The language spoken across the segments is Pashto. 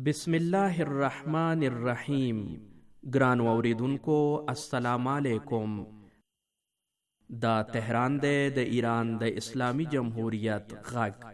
بسم الله الرحمن الرحیم. ګران اوریدونکو السلام علیکم. دا تهران دی د ایران د اسلامی جمهوریت غږ.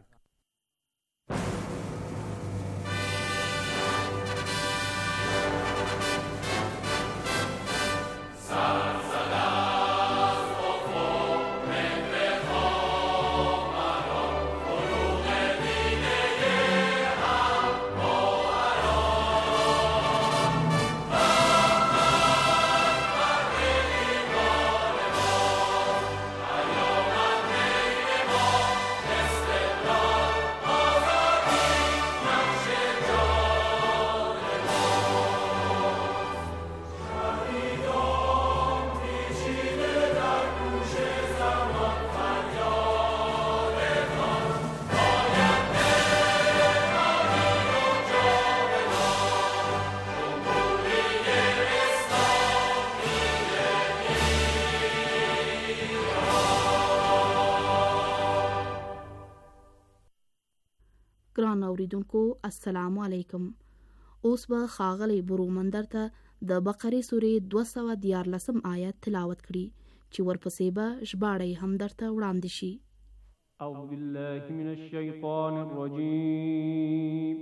ګران اوریدونکو السلام علیکم. اوس به ښاغلی برومندر ته د بقرې سورې 214 آیت تلاوت کړي چې ورپسې به ژباړه یې هم درته وړاندې شي. اعوذ بالله من الشیطان الرجیم.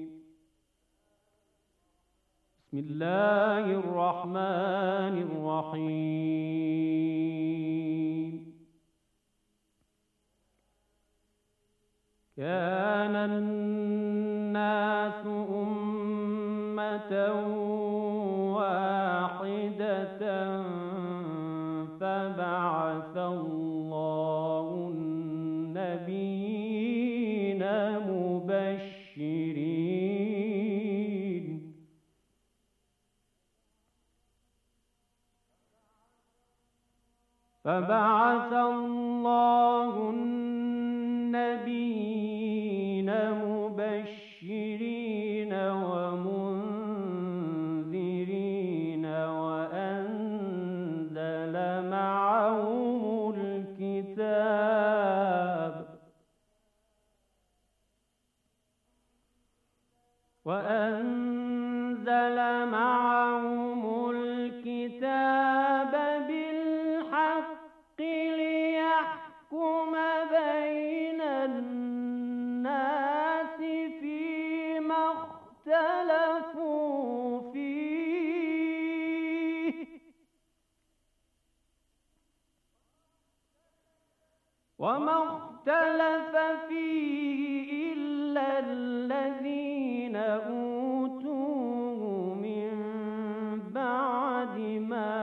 بسم الله الرحمن الرحیم. كان الناس أمة واحدة فبعث الله النبيين مبشرين مبشرين ومنذرين وأنزل معهم الكتاب بالحق ليحكم بين الناس فيما اختلفوا فيه وما اختلف فيه إلا الذين أوتوه من بعد ما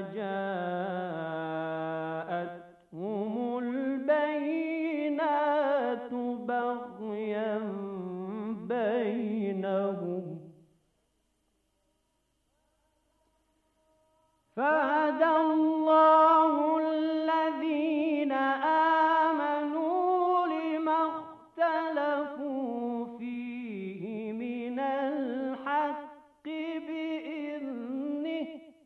جاءتهم البينات بغيا بينهم فهدى الله الذين آمنوا لما اختلفوا فيه من الحق بإذنه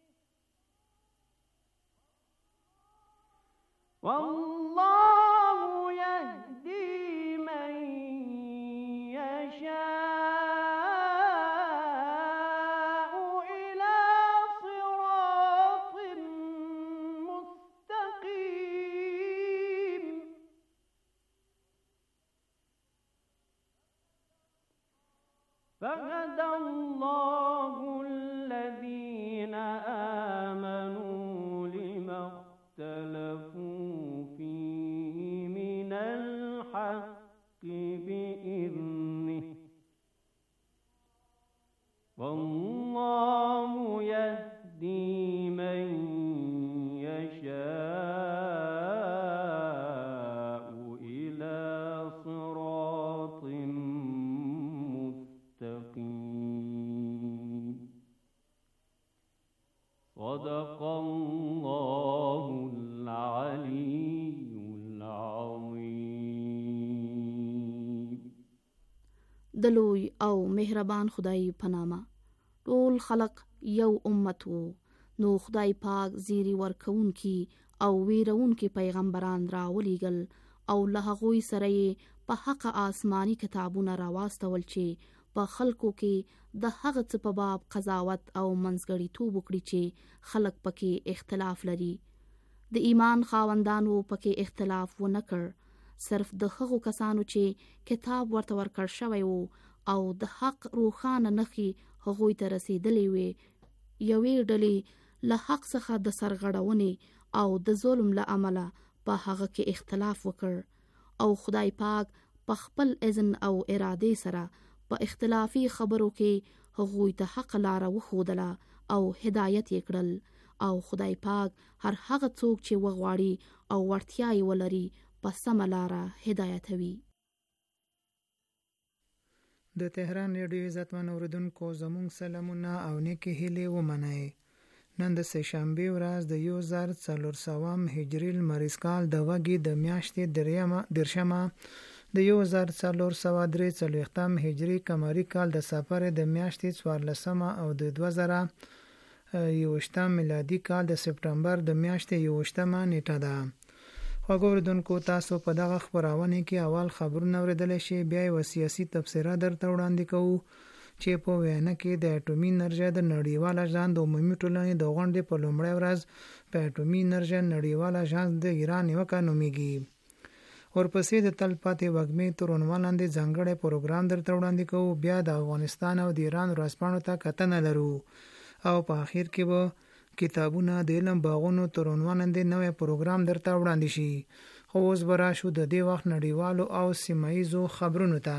والله يهدي من يشاء إلى صراط مستقيم فهدى الله الذين آمنوا لما اختلفوا فيه من الحق بإذنه والله يهدي من يشاء إلى صراط مستقيم. صدق الله العلي العظيم. د لوی او مهربان خدای په نامه. ټول خلق یو امت وو، نو خدای پاک زیری ورکوونکی او ویرونکی پیغمبران راولیږل او له هغوی سره یې په حق آسمانی کتابونه راواستول چې په خلکو کې د هغه څه په باب قضاوت او منځګړیتوب وکړي چې خلک پکې اختلاف لري. د ایمان خاوندانو پکې اختلاف ونه کړ، صرف د هغو کسانو چې کتاب ورته ورکړ شوی وو او د حق روښانه نښې هغوی ته رسیدلې وې، یوې ډلې له حق څخه د سرغړونې او د ظلم له امله په هغه کې اختلاف وکړ او خدای پاک په خپل اذن او ارادې سره په اختلافي خبرو کې هغوی ته حق لاره وښودله او هدایت یې کړل، او خدای پاک هر هغه څوک چې وغواړي او وړتیا یې ولري په سمه لاره هدایتوي. د تهران ریډیو عزتمن اوریدونکو زموږ سلامونه او نیکې هیلې ومنئ. نن د سهشنبې ورځ د 1400 هجري لمریز کال د وږي د میاشتې 13 د 1443 هجري قمري کال د صفر د میاشتې 14 او د 2021 میلادي کال د سپټمبر د میاشتې 21 نیټه ده. خوږو اوریدونکو، تاسو په دغه خپرونه کې اول خبرونه اوریدلی شئ، بیا یې سیاسي تبصره درته وړاندې کوو چې په وینا کې د اټومي انرژۍ د نړیوال اژانس د عمومي ټولنې د غونډې په لومړۍ ورځ په اټومي انرژۍ نړیوال اژانس د ایران نیوکه نومیږي. ورپسې د تل پاتې وږمې تر عنوان لاندې ځانګړی پروګرام درته وړاندې کوو، بیا د افغانستان او د ایران ورځپاڼو ته کتنه لرو، او په آخر کې به کتابونه د علم باغونو تر عنوان لاندې نوی پروګرام درته وړاندې شي. خو اوس به راشو د دې وخت نړیوالو او سیمه ییزو خبرونو ته.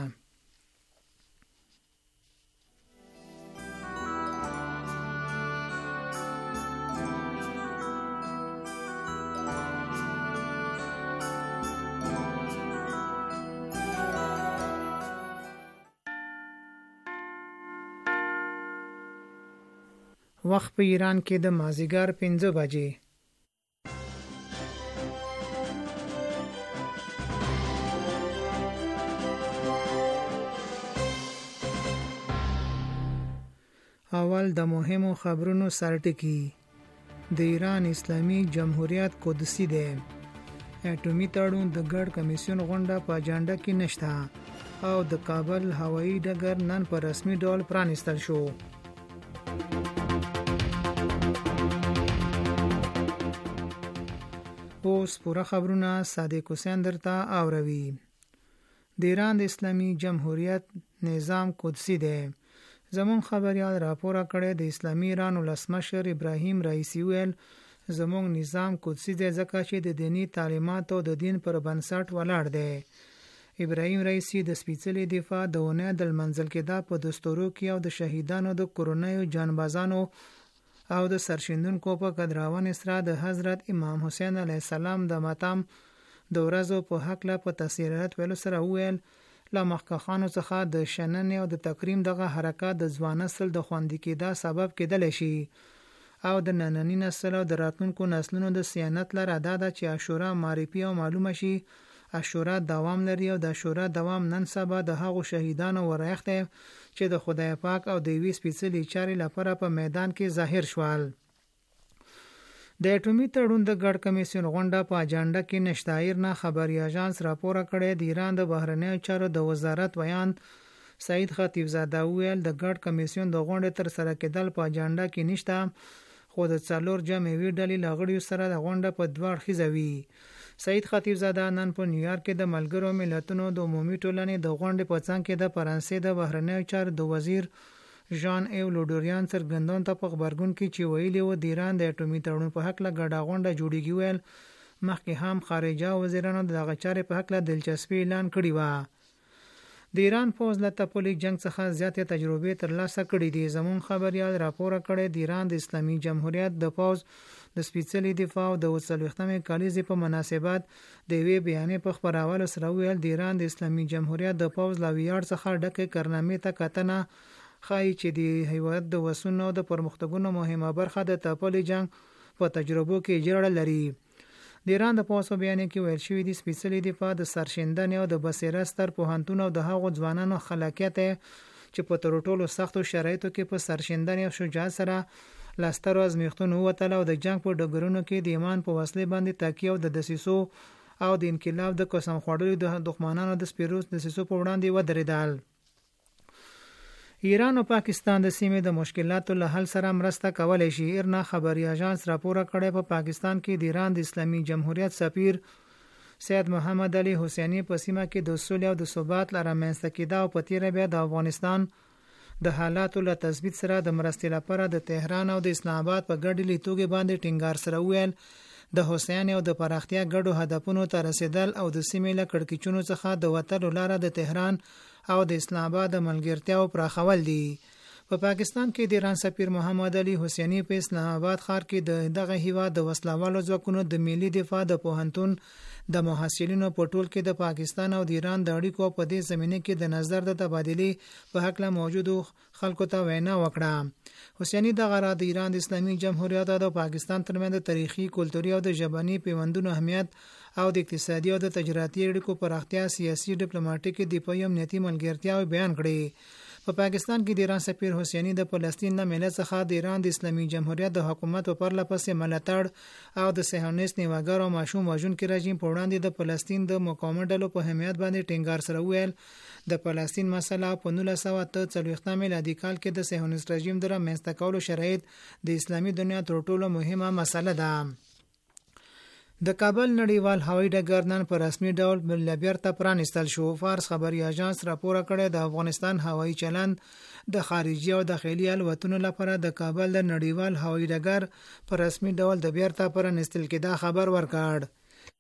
وخت په ایران کې د مازیګر 5 بجې. اول د مهمو خبرونو سرټکی. د ایران اسلامي جمهوریت قدسي دی. اټومي تړون د ګډ کمیسیون غونډه په اجنډا کې نشته، او د کابل هوایي ډګر نن په رسمي ډول پرانیستل شو. اوس پوره خبرونه صادق حسین درته اوروي. د ایران د اسلامي جمهوریت نظام قدسي دی. زمون خبريال راپور کړی د اسلامي ایران ولسمشر ابراهیم رئیسی ویل زمون نظام قدسي دی ځکه چې د دینی تعلیمات او د دین پر بنسټ ولاړ دی. ابراهیم رئیسی د سپیڅلي دفاع د ونه د منځل کېدا په دستورو کې او د شهیدانو د کورونیو جانبازانو او د سرشندونکو په قدراون سره د حضرت امام حسین علیه السلام د ماتم د ورځو په حق لا په تفسیرات ویلو سره ویل لا مخکخانو څخه د شننې او د تکریم دغه حرکت د ځوان نسل د خوندې کېدا سبب کېدلی شي، او د نننی نسل او د راتلونکو نسلونو د صیانت لپاره دا ده چې عاشورا معرفي او معلومه شي. عاشورا دوام لري او د عاشورا دوام نن سبا د هغو شهیدانو ورایخت چې د خدای پاک او د وی سپیڅلي چارې لپاره په میدان کې ظاهر شوال. د اټومي تړون د ګډ کمیسیون غونډه په اجنډا کې نشته. ایرنا خبري اژانس راپور کړی د ایران د بهرنیو چارو د وزارت ویان سعید خطیبزاده ویل د ګډ کمیسیون د غونډې تر سره کېدل په اجنډا کې نشته، خو د څلور جمعوي ډلې لغړیو سره د غونډه په دوه اړخیزه وي. سعید خطیبزاده نن په نیویارک کې د ملګرو ملتونو د عمومي ټولنې د غونډې په څنګ کې د فرانسې د بهرنیو چارو د وزیر ژان ایو لوډوریان څرګندون ته په خبرګون کې چې ویلي و د ایران د اټومي تړون په حق له ګډه غونډه جوړیږي. ویل مخکې هم خارجه وزیرانو دغه چارې په حق له دلچسپي اعلان کړی و. د ایران پوځ له تپلي جنگ څخه زیاتې تجربې ترلاسه کړې دي. زمون خبريال راپور کړی د ایران د اسلامي جمهوریت د پوځ د سپیڅلي دفاع او د 40مې کالیزې په مناسبت د وی بیانې په خبرولو سره ویل د ایران د اسلامي جمهوریت د پوځ لا ویاړ څخه ډکه کارنامې ته کتنه خای چې د هیواد د وسونو د پرمختګونو مهمه برخه د تپلي جنگ په تجربو کې جوړه لري. د ایران د پوځ په بیان کې ویل شوی د سپیڅلي دفاع د سرشندنې او د بصیرت ستر پوهنتون او د هغو ځوانانو خلاقیت چې په تر ټولو سختو شرایطو کې په سرشندنې او شجاعت سره لاسترو ازمیختونو وتل او د جنگ په ډګرونو کې د ایمان په وسلې باندې تکیه او د دسیسو او د انقلاب د قسم خوړلو د دښمنانو د سپیروس دسیسو په وړاندې ودرېدل. ایران او پاکستان د سیمې د مشکلاتو له حل سره مرسته کولای شي. ایرنا خبري اژانس راپور کړی په پاکستان کې د ایران د اسلامي جمهوریت سفیر سید محمد علي حسیني په سیمه کې د سولې او د ثبات لپاره منځته کېدا او په تیره بیا د افغانستان د حالاتو له تثبیت سره د مرستې لپاره د تهران او د اسلام آباد په ګډ لیدلوري باندې ټینګار سره ویل د حسین او د پراختیا ګډو هدفونو ته رسیدل او د سیمې له کړکېچونو څخه د وتلو لاره د تهران او د اسلام آباد د ملګرتیاو پراخول دي. په پاکستان کې د ایران سفیر محمد علي حسیني په اسلام آباد ښار کې دغه هیواد د وسلوالو ځواکونو د ملي دفاع د پوهنتون د محصلینو په ټول کې د پاکستان او د ایران د اړیکو په دې زمینه کې د نظر د تبادلې په حق له موجودو خلکو ته وینا وکړه. حسیني د غرا د ایران د اسلامي جمهوریت او د پاکستان ترمنځ د تاریخي، کلتوري او د ژبني پیوندونو اهمیت او د اقتصادي او د تجارتي اړیکو پراختیا، سیاسي، ډیپلوماټیکي، دفاعي او امنیتي ملګرتیاو بیان کړي. په پاکستان کې د ایران سفیر حسیني د فلسطین له ملت څخه د ایران د اسلامي جمهوریت د حکومت په پرله پسې ملاتړ او د صهیونیست نیواګر او ماشوم وژونکي رژیم په وړاندې د فلسطین د مقاومت ډلو په اهمیت باندې ټینګار سره ویل د فلسطین مسله په 1943 میلادي کال کې د صهیونیست رژیم د رامنځته کولو شرایط د اسلامي دنیا تر ټولو مهمه مسله ده. د کابل نړیوال هوایي ډګر نن په رسمي ډول بیرته پرانیستل شو. فارس خبري اژانس راپور کړی د افغانستان هوایي چلند د خارجي او داخلي الوتنو لپاره د کابل د نړیوال هوایي ډګر په رسمي ډول د بیرته پرانیستل کېدا خبر ورکړ.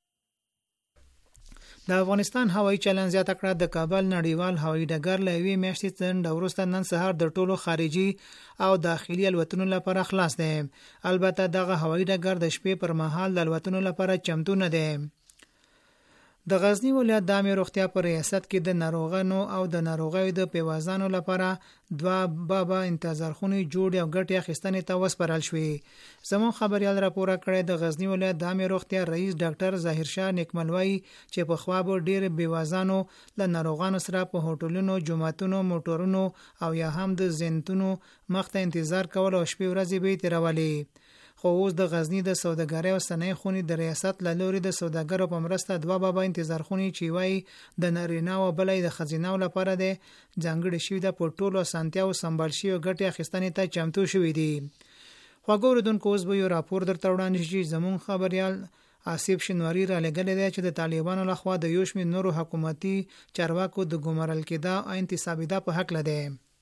د افغانستان هوایي چلند زیاته کړه د کابل نړیوال هوایي ډګر له یوې میاشتې څخه وروسته نن سهار د ټولو خارجي او داخلي الوتنو لپاره خلاص دی. البته دغه هوایي ډګر د شپې پر مهال د الوتنو لپاره چمتو نه دی. د غزنی ولایت د عامه روغتیا په ریاست کې د ناروغانو او د ناروغیو د پیوازانو لپاره 2 بابا انتظارخونې جوړ او ګټې اخیستنې ته وسپارل شوې. زموږ خبريال راپور کړی د غزنی ولایت د عامه روغتیا رئیس ډاکټر ظاهر شاه نیکملوي چې په خوا به ډېر پیوازانو له ناروغانو سره په هوټلونو، جمعتونو، موټرونو او یا هم د زینتونو مخته انتظار کول او شپې ورځې به تیرولې. خو اوس د غزنی د سوداګرۍ او صنایع خونې د ریاست له لوري د سوداګرو په مرسته 2 بابا انتظار خونې چې وای د نارینه او بلې د خزینه لپاره د ځانګړي شوی د پټولو سنتیا او سمبال شي او ګټې اخیستنې ته چمتو شوې دي. خو ګوردونکو اوس به یو راپور درته وړاندې شي. زمون خبريال آصف شنواری را لګل دی چې د طالبانو لخوا د یوشمې نورو حکومتي چارواکو د ګمارل کېدا او انتصابیدا په حق لده.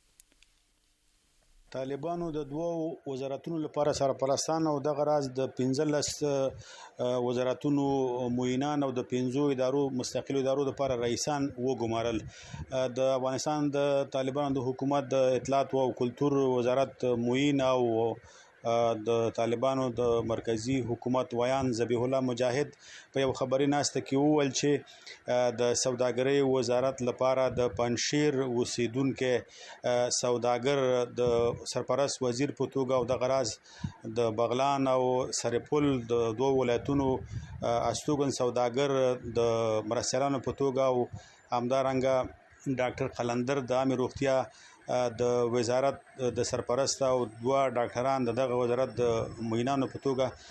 طالبانو د 2 وزارتونو لپاره سرپرستان او د غراز د 15 وزارتونو معینان او د 15 ادارو مستقل ادارو لپاره رئیسان وګمارل. د افغانستان د طالبانو د حکومت د اطلاعات او کلتور وزارت معین او د طالبانو د مرکزی حکومت ویان ذبیح الله مجاهد په یو خبري ناسته کې وویل چې د سوداګرۍ وزارت لپاره د پنشیر اوسیدونکو سوداګر د سرپرست وزیر په توګه او د غراز د بغلان او سرپل د 2 ولایتونو استوګن سوداګر د مرستیالانو په توګه او همدارنګه ډاکټر قلندر د عامه روغتیا د وزارت د سرپرست او 2 ډاکټران دغه وزارت د معینانو په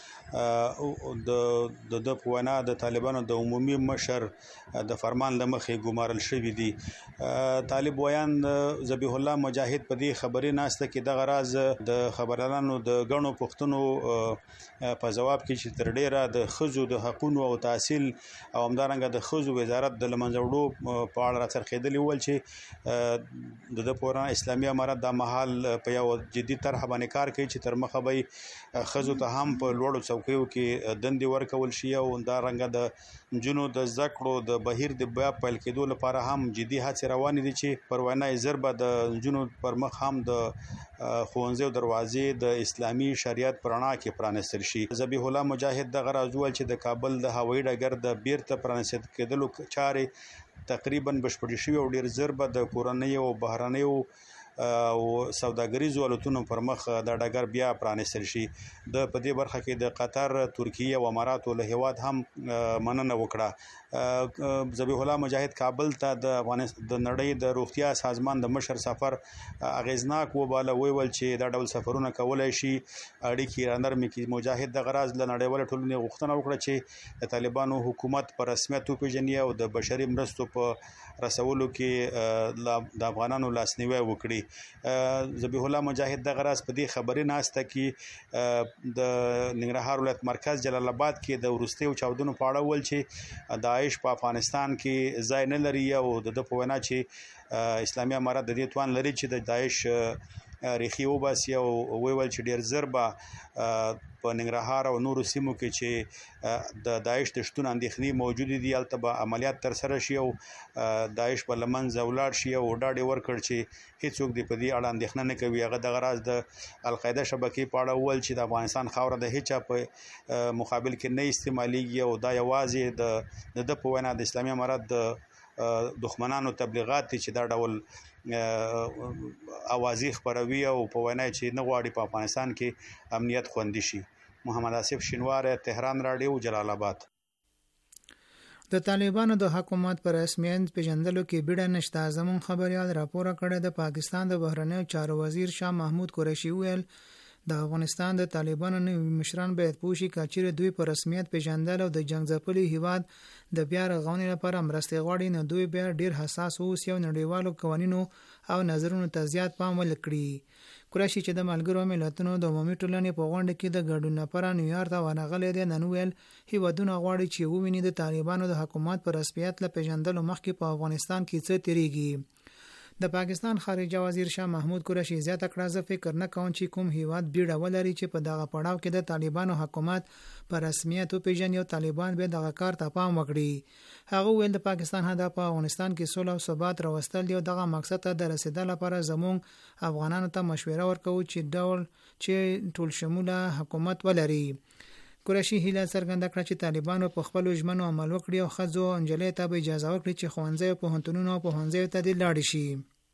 توګه د پوینا د طالبانو د عمومي مشر د فرمان لمخې ګمارل شوی دي. طالب ویان ذبیح الله مجاهد په دې خبري ناسته کې د غراز د خبرانو د غنو پښتنو په جواب کې چې تر ډیره د خزو د حقوقو او تحصیل او همدارنګه د خزو وزارت د لمنځوړو په اړه راڅرخېدلی ول چې د پوران اسلامي امارت د محل په یو جدي طرح باندې کار کوي چې تر مخه به خزو ته هم په لوړو چوکیو کې دندې ورکول شي او دا رنګه د جنو د ذکرو د بهیر د بیا پیل کېدو لپاره هم جدي هڅې روانې دي چې پر وینای ضربه د جنو پر مخ هم د خوانزه دروازې د اسلامي شریعت پرانا کې پرانستل شي. ذبیح الله مجاهد د غرازول چې د کابل د هوایي ډګر د بیرته پرانست کېدلو چارې تقریبا بشپړې شوې او ډیر ضربه د کورنۍ او بهرنیو او سوداګریزو الوتنو پر مخ د ډګر بیا پرانستل شي. د په دې برخه کې د قطر، ترکیه او اماراتو له هیواد هم مننه وکړه. ذبیح الله مجاهد کابل ته د افغانستان د نړۍ د روغتیا سازمان د مشر سفر اغیزناک وباله ویل چې دا ډول سفرونه کولای شي اړیکې رانرمي کې. مجاهد د غراز له نړیوال ټولنې غوښتنه وکړه چې د طالبانو حکومت پر رسمیت وپیژني او د بشري مرستو په رسولو کې د افغانانو لاسنیوي وکړي. ذبیح الله مجاهد د غراس په دې خبرې ناسته کې د ننګرهار ولایت مرکز جلال آباد کې د ورستیو چاودنو په اړه ول چې داعش په افغانستان کې ځای نه لري او د په وینا چې اسلامي امارات د دې توان لري چې د داعش ریخي وباسي او ویل چې ډیر زر به په ننګرهار او نورو سیمو کې چې د داعش د شتون اندېښنې موجود دي البته به عملیات تر سره شي او داعش په لمنځه ولاړ شي او ډاډ ورکړ چې هیڅوک دې په دې اړه اندېښنه نه کوي. هغه د غراز د القاعده شبکې په اړه ول چې د افغانستان خاوره د هیڅ په مقابل کې نه استعماليږي او دا یوازې د په وینا د اسلامي امارات د دښمنانو تبلیغات دي چې دا ډول اوازې خبروي او په وینا چې نه غواړي په افغانستان کې امنیت خوندي شي. محمد آصف شینوار، تهران رادیو، جلال آباد. د طالبانو د حکومت پر رسمیت پیژندلو کې بیړه نشته. زمون خبريال راپور کړی د پاکستان د بهرنیو چارو وزیر شاه محمود قریشي ویل د افغانستان د طالبانو نوي مشران باید پوښي کچېره دوی پر رسمیت پیژندل او د جنگ ځپلي هیواد د بیا رغونې لپاره مرستې غواړي نه دوی بیا ډیر حساس اوس یو نړیوالو قوانینو او نظرونو ته زیات پام ولکړي. قریشي چې د ملګرو ملتونو د عمومي ټولنې په غونډه کې د ګډون لپاره نیویارک ته ورغلی دی نن ویل هیوادونه غواړي چې وویني د طالبانو د حکومت پر رسمیت له پیژندلو مخکې په افغانستان کې څه تیریږي. د پاکستان خارجه وزیر شاه محمود قریشي زیاته کړه زه فکر نه کوم چې کوم هیواد بیړه ولري چې په دغه پړاو کې د طالبانو حکومت پر رسمیت پیژني او طالبان به دغه کار ته پام وکړي. هغه ویل د پاکستان هدف په افغانستان کې صلح او ثبات راوستل دی او دغه مقصد ته د رسیدل لپاره زموږ افغانانو ته مشوره ورکوي چې ټول شموله حکومت ولري. قریشي هیله څرګنده کړه چې طالبانو په خپل ژمنو عمل وکړي او ښځو او نجلۍ ته به اجازه ورکړي چې ښوونځي او پوهنتونونه او پوهنځیو ته دې لاړ شي.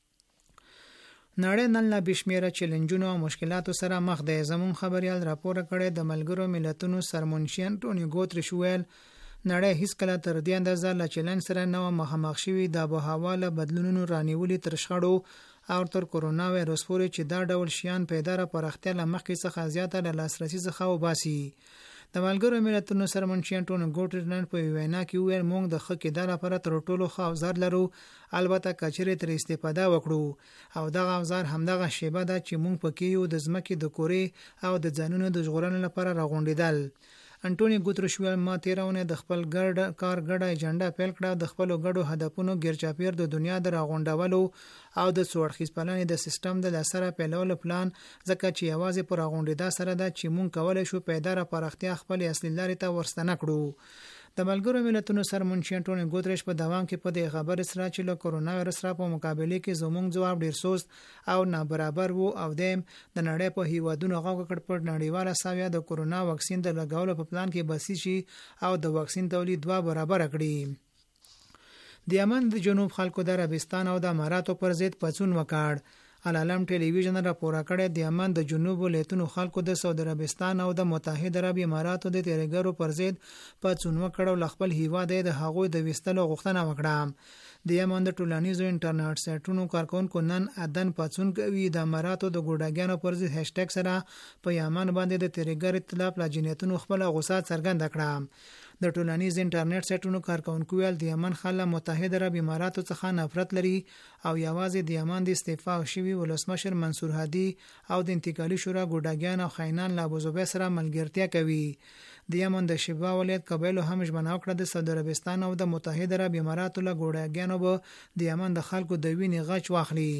نړۍ نن لا بشمیره چیلنجونو او مشکلاتو سره مخ ده. زمون خبريال راپور کړی د ملګرو ملتونو سرمنشي انټونیو ګوتریش ویل نړۍ هیڅ کله تر دې اندازه له چیلنج سره نه مخامخ شوي د آبهوا له بدلونونو رانیولي تر شخړو او تر کورونا وایرس پورې چې دا ډول شیان پیدا را پرختیا له مخکې څخه زیاته له لاسرسي څخه وباسي. د ملګرو ملتونو سرمنشي انټونیو ګوتریش په وینا کې ویل موږ د ښه کېدو لپاره تر ټولو ښه اوزار لرو البته کچېرې تر استفاده وکړو او دغه اوزار همدغه شیبه ده چې موږ پکې یو د ځمکې د کورې او د ځانونو د ژغورنې لپاره راغونډېدل. انټونیو ګوتریش ویل ما تیرونه د خپل ګډه ایجنډا پیل کړه د خپل ګډو هدفونو ګرچاپیر د دنیا د راغونډولو او د څوړخیز پلان د سیستم د لسره پیلولو پلان ځکه چې یوازې پر راغونډېدا سره ده چې مونږ کولای شو پیدا را پرختیا خپل اصلي لارې ته ورستنه کړو. د ملګرو ملتونو سرمنشي انټونیو ګوتریش په دوام کې په دې خبره سره چې له کورونا وایرس سره په مقابله کې زموږ ځواب ډیر سوست او نابرابر وو او د نړۍ په هیوادونو غوږ کړ په نړیواله ساویا د کورونا واکسین د لګولو په پلان کې بسیج شي او د واکسین تولید 2 برابر کړي. د یمن د جنوب خلکو د عربستان او د اماراتو پر ضد پڅون وکړ. العالم ټلویزیون راپور کړی د یمن د جنوب ولایتونو خلکو د سعودي عربستان او د متحده عرب اماراتو د تیرګرو پر ضد پڅون وکړ او خپل هیواد د هغوی د وستلو غوښتنه وکړه. د یمن د ټولنیزو انټرنیټ سایټونو کارکونکو نن اذن پڅون کوي د اماراتو د ګوډاګانو پر ضد هاشټګ سره په یمن باندې د تیرګر اطلاع لجنیتونو خپل غوسه څرګنده کړه. د ټولنیز انټرنیټ سایټونو کارکونکو ویل د یمن خلک متحده عرب اماراتو څخه نفرت لري او یوازې د یمن د استعفا شوی ولسمشر منصور هادي او د انتقالي شورا ګوډاګان او خاینان له ابوظبي سره ملګرتیا کوي. د یمن د شبا ولایت قبایلو هم ژمنه وکړه د سعودي عربستان او د متحده عرب اماراتو له ګوډاګانو به د یمن د خلکو د وینې غچ واخلي.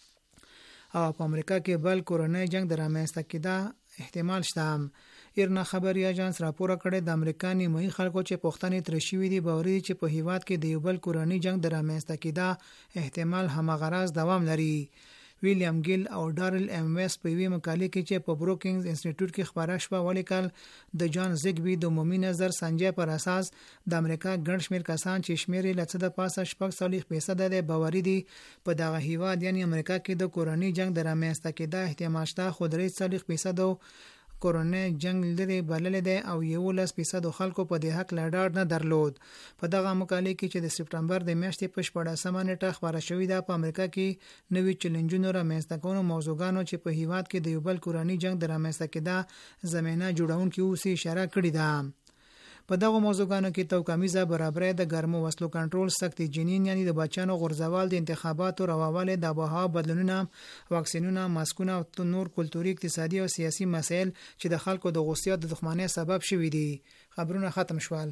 او په امریکا کې بل کورونای جنگ د رامنځته کېدا احتمال شته. ایرنا خبري اژانس راپور کړی د امریکا نیمایي خلکو چې پښتنې تر شوی دی باوري چې په هیواد کې د یو بل کورنۍ جنگ د رامنځته کېدا احتمال همغرض دوام لري. ویلیام ګیل او ډارل ام ویس په وی مقاله کې چې په بروکینګز انسټیټیوټ کې خبره شوه ولیکل د جان زیګبي د عمومي نظر سنجي پر اساس د امریکا ګڼ شمېر کسان چې شمېر لڅ د پاسه 40% د باوري دي په دغه هیواد یعنی امریکا کې د کورنۍ جنگ د رامنځته کېدا احتمال شته خو 40% کورونه جنگ لري بلل دي او 11% خلکو په دې حق لاډار نه درلود. په دغه مقاله کې چې د سپټمبر د میاشتې په 14مه نیټه خبره شوې ده په امریکا کې نوې چیلنجونو رامنځته کولو موضوعګانو چې په هیواد کې د یو بل کورنۍ جنگ د رامنځته کېدا زمينه جوړونکي اوسې اشاره کړې ده. په دغه موضوعګانو کې توکمیزه برابرۍ، د ګرمو وسلو کنټرول، سخت جنین یعنی د بچیانو غورځول، د انتخاباتو رواواله، د آبهوا بدلونونه، واکسینونه، ماسکونه او نور کلتوري، اقتصادي او سیاسي مسایل چې د خلکو د غوسې او د دښمنۍ سبب شوي دي. خبرونه ختم شول.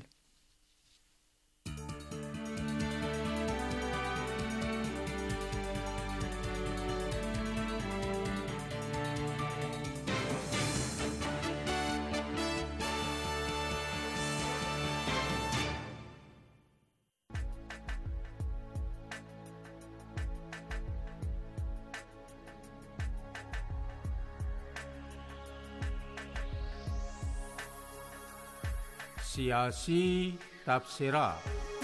سیاسی تبصرات.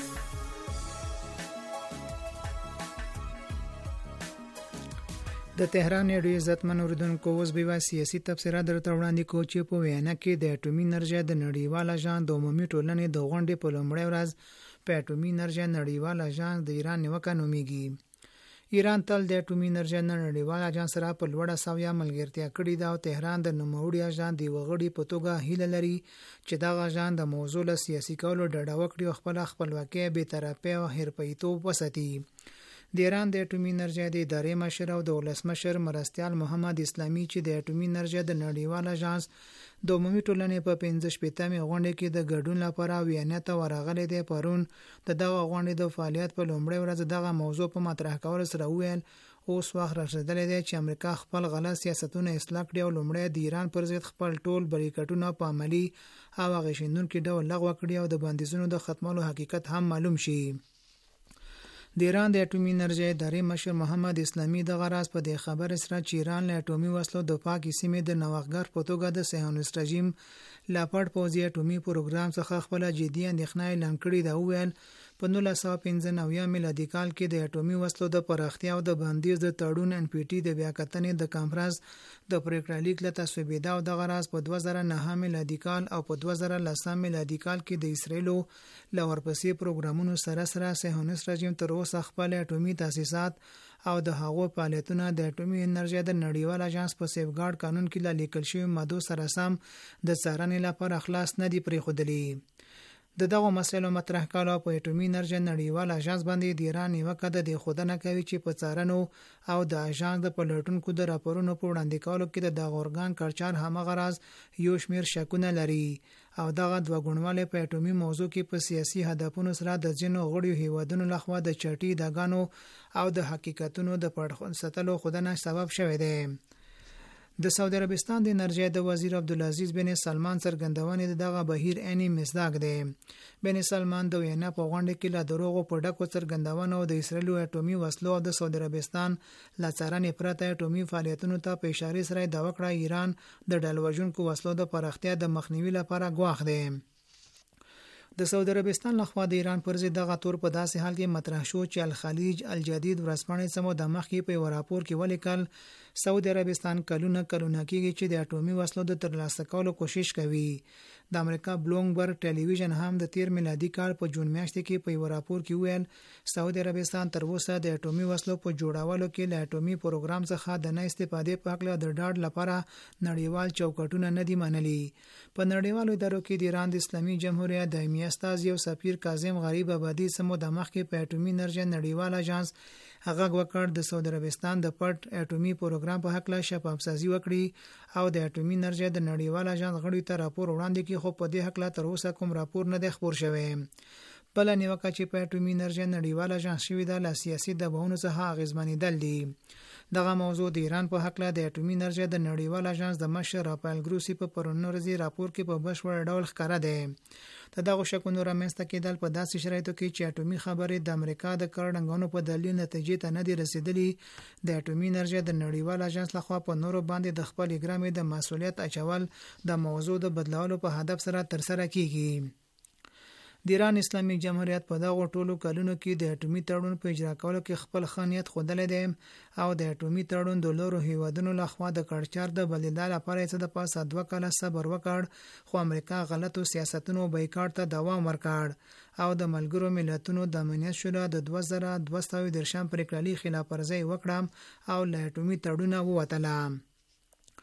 د تهران ډیو عزتمن اوریدونکو اوس به سیاسي تبصره درته وړاندې کوو چې په وینا کې د اټومي انرژي د نړیوال اژانس د عمومي ټولنې د غونډې په لومړۍ ورځ په اټومي انرژي نړیوال اژانس د ایران نیوکه نومیږي. ایران تل د اټومي انرژي نړیوال اژانس سره په لوړه سویا ملګرتیا کړې ده او تهران د نوموړي اژانس د وغړي په توګه هیله لري چې دغه اژانس د موضوع له سیاسي کولو ډډه وکړي او خپل خپلواکي به طرفه او حرفه‌ایتوب وساتي. د ایران د اټومي انرژي د ادارې مشر او د ولسمشر مرستیال محمد اسلامي چې د اټومي انرژي د نړیوال اژانس د عمومي ټولنې په 15مې غونډه کې د ګډون لپاره ویانا ته ورغلي دي. پرون د دغه غونډې د فعالیت په لومړۍ ورځ دغه موضوع په مطرح کولو سره ویل اوس وخت رسیدلی دی چې امریکا خپل غلط سیاستونه اصلاح کړي او لومړی د ایران پر ضد خپل ټول بریکټونه په عملی او غشندونکو ډول لغوه کړي او د بندیزونو د ختمولو حقیقت هم معلوم شي. د ایران د اټومي انرژي ادارې مشر محمد اسلامي د غراس په د خبر سره چې ایران له اټومي وسلو د پاکي سیمې د نوښتګر په توګه د صهیونیست رژیم لاپړ پوزي اټومي پروګرام څخه خپل جدي اندېښنه اعلان کړې ده. ویل په 1995 میلادي کال کې د اټومي وسلو د پراختیا او د بندیز د تړون NPT د بیاکتنې د کانفرنس د پریکړه لیک له تصویبېدا او د غراس په 2009 میلادي کال او په 2010 میلادي کال کې د اسرایلو لورپسې پروګرامونو سره صهیونیست رژیم تر اوسه خپل اټومي تاسیسات او د هغو فعالیتونه د اټومي انرژي د نړیوال اژانس په سیفګارد قانون کې لیکل شوی ماده سره سم د څارنې لپاره خلاص نه دی پریښودلی. د دغه مسایلو مطرح کولو په اټومي انرژي نړیوال اژانس باندې د ایران نیوکه د خودنه کوي چې په څارنو او د اژانس د پلټونکو د راپورونو په وړاندې کولو کې د دغه اورګان کړچار همغه راز یو شمیر شکونه لري او دغه دوه ګونواله په اټومي موضوع کې په سیاسي هدفونو سره د ځینو غړیو هیوادونو لخوا د چټي دغانو او د حقیقتونو د پړخون ستلو خودنه سبب شوی دی. د سعودي عربستان د انرژي د وزیر عبدالعزیز بن سلمان څرګندونې دغه بهیر عیني مصداق دی. بن سلمان د وینا په غونډه کې له دروغو په ډکو څرګندونو د اسرایل اټومي وسلو او د سعودي عربستان لا څارنې پرته اټومي فعالیتونو ته په اشاره سره د وکړه ایران د ډلوژونکو وسلو د پراختیا د مخنیوي لپاره ګواښ دی. د سعودي عربستان لخوا د ایران پر ضد دغه تور په داسې حال کې مطرح شو چې الخلیج الجدید ورځپاڼې سمو د مخ کې په راپور کې ولیکل سعودي عربستان کلونه کېږي چې د اټومي وسلو د ترلاسه کولو کوشش کوي. د امریکا بلومبرګ ټلویزیون هم د 13 میلادي کال په جون میاشت کې په راپور کې ویل سعودي عربستان تر اوسه د اټومي وسلو په جوړولو کې له اټومي پروګرام څخه د نه استفادې په اړه د ډاډ لپاره نړیوال چوکاټونه نه دي منلي. په نړیوالو ادارو کې د ایران د اسلامي جمهوریت دایمي استاذ یو سفیر کاظم غریب آبادی سمو د مخ کې په اټومي انرژي نړیوال اژانس هغه وکړ د سعودي عربستان د پټ اټومي پروګرام په حق لا شفافسازي وکړي او د اټومي انرژي د نړیوال اژانس غړي ته راپور وړاندې کړي، خو په دې حق لا تر اوسه کوم راپور نه دی خبر شوی. بل نیوکه چې په اټومي انرژي نړیوال اژانس شوی د سیاسي دباونو څخه اغیزمنېدل دي. دغه موضوع د ایران په حق لا د اټومي انرژي د نړیوال اژانس د مشر رافایل ګروسی په پرونورزي راپور کې په بشپړ ډول ښکاره ده. دغه شکونو رامنځته کېدل په داسې شرایطو کې چې اټومي خبرې د امریکا د کارډنګونو په دلیل نتیجې ته نه دي رسیدلي. د اټومي انرژي د نړیوال اژانس لخوا په نورو باندې د خپل اګرامې د مسؤلیت اچول د موضوع د بدلولو په هدف سره ترسره کیږي. د ایران اسلامي جمهوریت په دغه ټولو کلونو کې د اټومي تړون په اجرا کولو کې خپل خانیت خوندل دي او د اټومي تړون د لورو هیوادونو لخوا د کړچار د بلدال لپاره څه د پاسه 2 کاله صبر وکړ، خو امریکا غلطو سیاستونو بایکاټ ته دوام ورکړ او د ملګرو ملتونو د امنیت شورا د 2213 پریکړې خلاف ورزي وکړه او له اټومي تړون ووتله.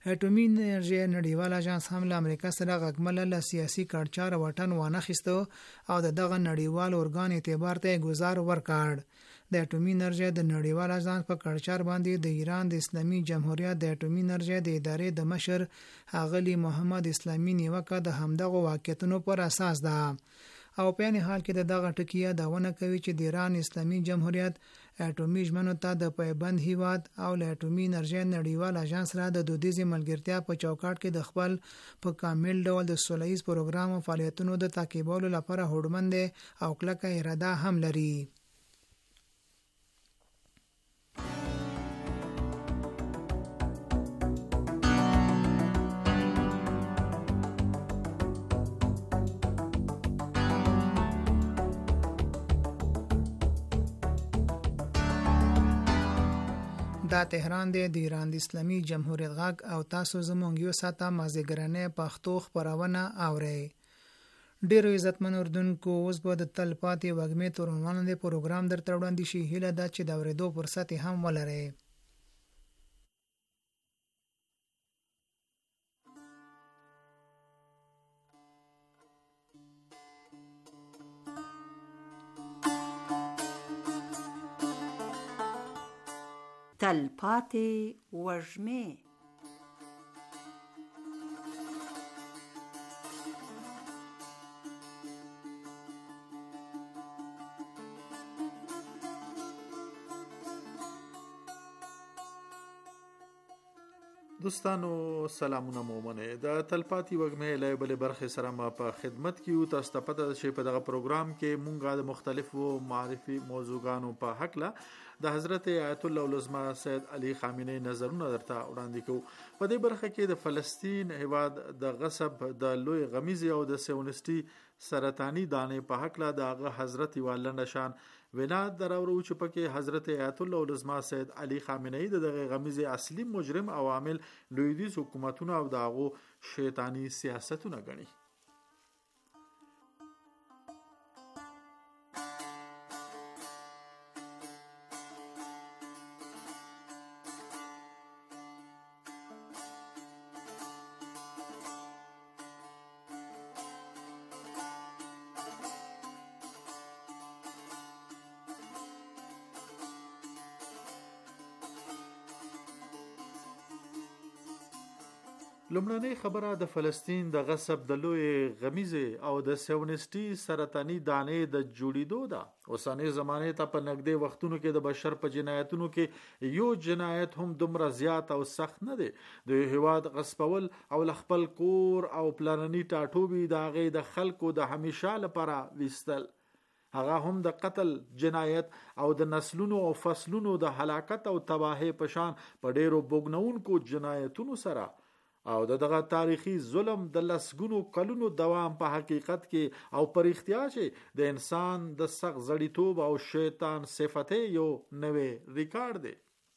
اټومي انرژي نړیوال اژانس هم له امریکا سره غږمله له سیاسي کړچار وټن وانه خستو او دغه نړیوال اورګان اعتبار ته گزار ورکړ. د اټومي انرژي د نړیوال اژانس په کړچار باندې د ایران د اسلامي جمهوریت د اټومي انرژي د ادارې د مشر اغلی محمد اسلامي نیوکه د همدغه واقعیتونو پر اساس ده او په یعنی حال کې دغه ټکیه داونه کوي چې د ایران اسلامي جمهوریت اټومي ژمنو ته د پایبند هیواد او له اټومي انرژي نړیوال اژانس سره د دودیزي ملګرتیا په چوکاټ کې د خپل په کامل ډول د سولهییز پروګرام او فعالیتونو د تعقیبولو لپاره هوډمند او کلکه اراده هم لري. دا تهران دی د ایران د اسلامي جمهوریت غږ او تاسو زموږ یو ساعته مازیګرنې پښتو خبرونه اورئ. ډیرو عزتمن اردوونکو اوس به د تلپاتې وږمې تورنوان د پروګرام درته وړاندې شي. هیله ده چې د اورېدو فرصت هم ولرئ. تلپاتې وږمې. دوستانو سلامونه مومنه. د تلپاتې وږمې له بلې برخې سره ما په خدمت کې یو. تاسو ته پته ده چې په دغه پروګرام کې مونږه د مختلفو معرفي موضوعګانو په حق له د حضرت آیت الله العظمى سید علی خامنه‌ای نظرونه درته وړاندې کوو. په دې برخه کې د فلسطین هیواد د غصب د لوی غمیزه او د سیونسټي سرطانی دانې په حق له د حضرت والنه شان وینا دراورو چې پکې حضرت آیت الله العظمى سید علی خامنه‌ای دغه غمیزه اصلي مجرم او عامل لویدیز حکومتونه او دغه شیطانی سیاستونه غني. لومړنۍ خبره د فلسطین د غصب د لوی غمیزه او د سیونسټي سرطانی دانې د جوړیدو ده. اوسانه زمانه ته په نږدې وختونو کې د بشر په جنایتونو کې یو جنایت هم دومره زیات او سخت نه دی. د هیواد غصبول او خپل کور او پلاننی ټاټوبي د هغه د خلکو د همیشه لپاره وستل، هغه هم د قتل جنایت او د نسلونو او فصلونو د هلاکت او تباہی په شان په ډیرو بوګنونکو جنایتونو سره او دغه تاریخي ظلم د لسګونو کلونو دوام په حقیقت کې او پر اختیار چې د انسان د سخت زړیتوب او شیطان صفته یو نوې ریکارډ دی.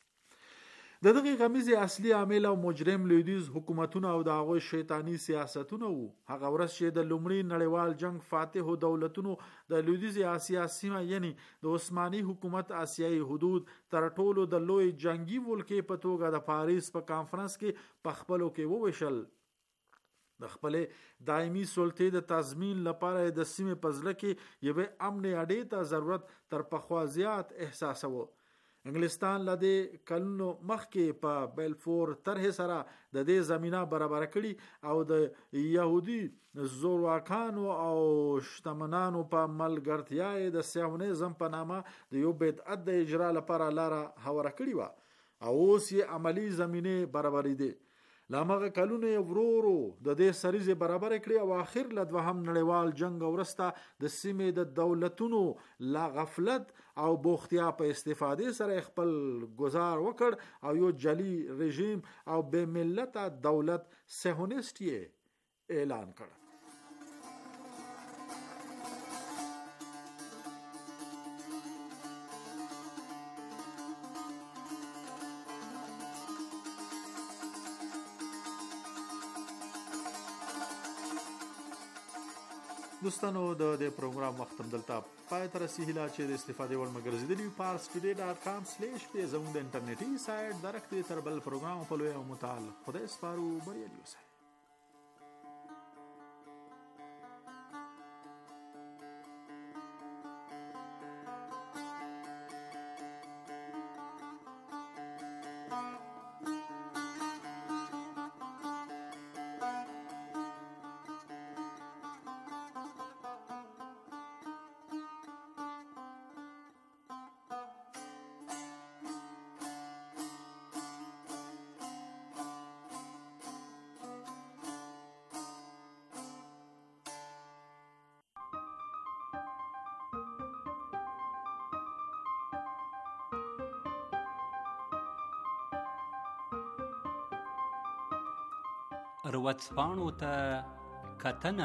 دغه غمیزه اصلي عامل او مجرم لویدیز حکومتونه او دغه شیطانی سیاستونه وو. هغه ورځ چې د لومړي نړیوال جنگ فاتح دولتونو د لویدیز آسیا سیمه یعنی د عثماني حکومت آسیایي حدود تر ټولو د لوی جنگي ولکې په توګه د پاریس په کانفرنس کې په خپلو کې وویشل. د خپل دایمي سلطې د تضمین لپاره د سیمې په ځل کې یو امن اډې ته ضرورت تر پخوا زیات احساسوه. انګلستان لدې کلونو مخکې په بلفور طرح سره د دې زمينه برابر کړي او د يهودي زورواکانو او شتمنانو په ملګرتیا د سیونیزم په نامه د یو بدعت د اجرا لپاره لار هواره کړي و او اوس یې عملی زمينه برابرې دي. لامغه کلونه ورورو د دې سریزه برابر کړی او اخر له دوهم نړیوال جنگ ورسته د سیمې د دولتونو لا غفلت او بوختیا په استفاده سره خپل گزار وکړ او یو جلی رژیم او بے ملت دولت صهیونیست اعلان کړ. دوستانو د پروګرام وخت هم دلته پای ته رسیدلی چې د استفادې وړ مې ګرځېدلي parstoday.com/ زموږ د انټرنیټي سایټ درک دی تر بل پروګرام په لوی او متعال خدای سپارو بریالي اوسئ. ورځپاڼو ته کتنه.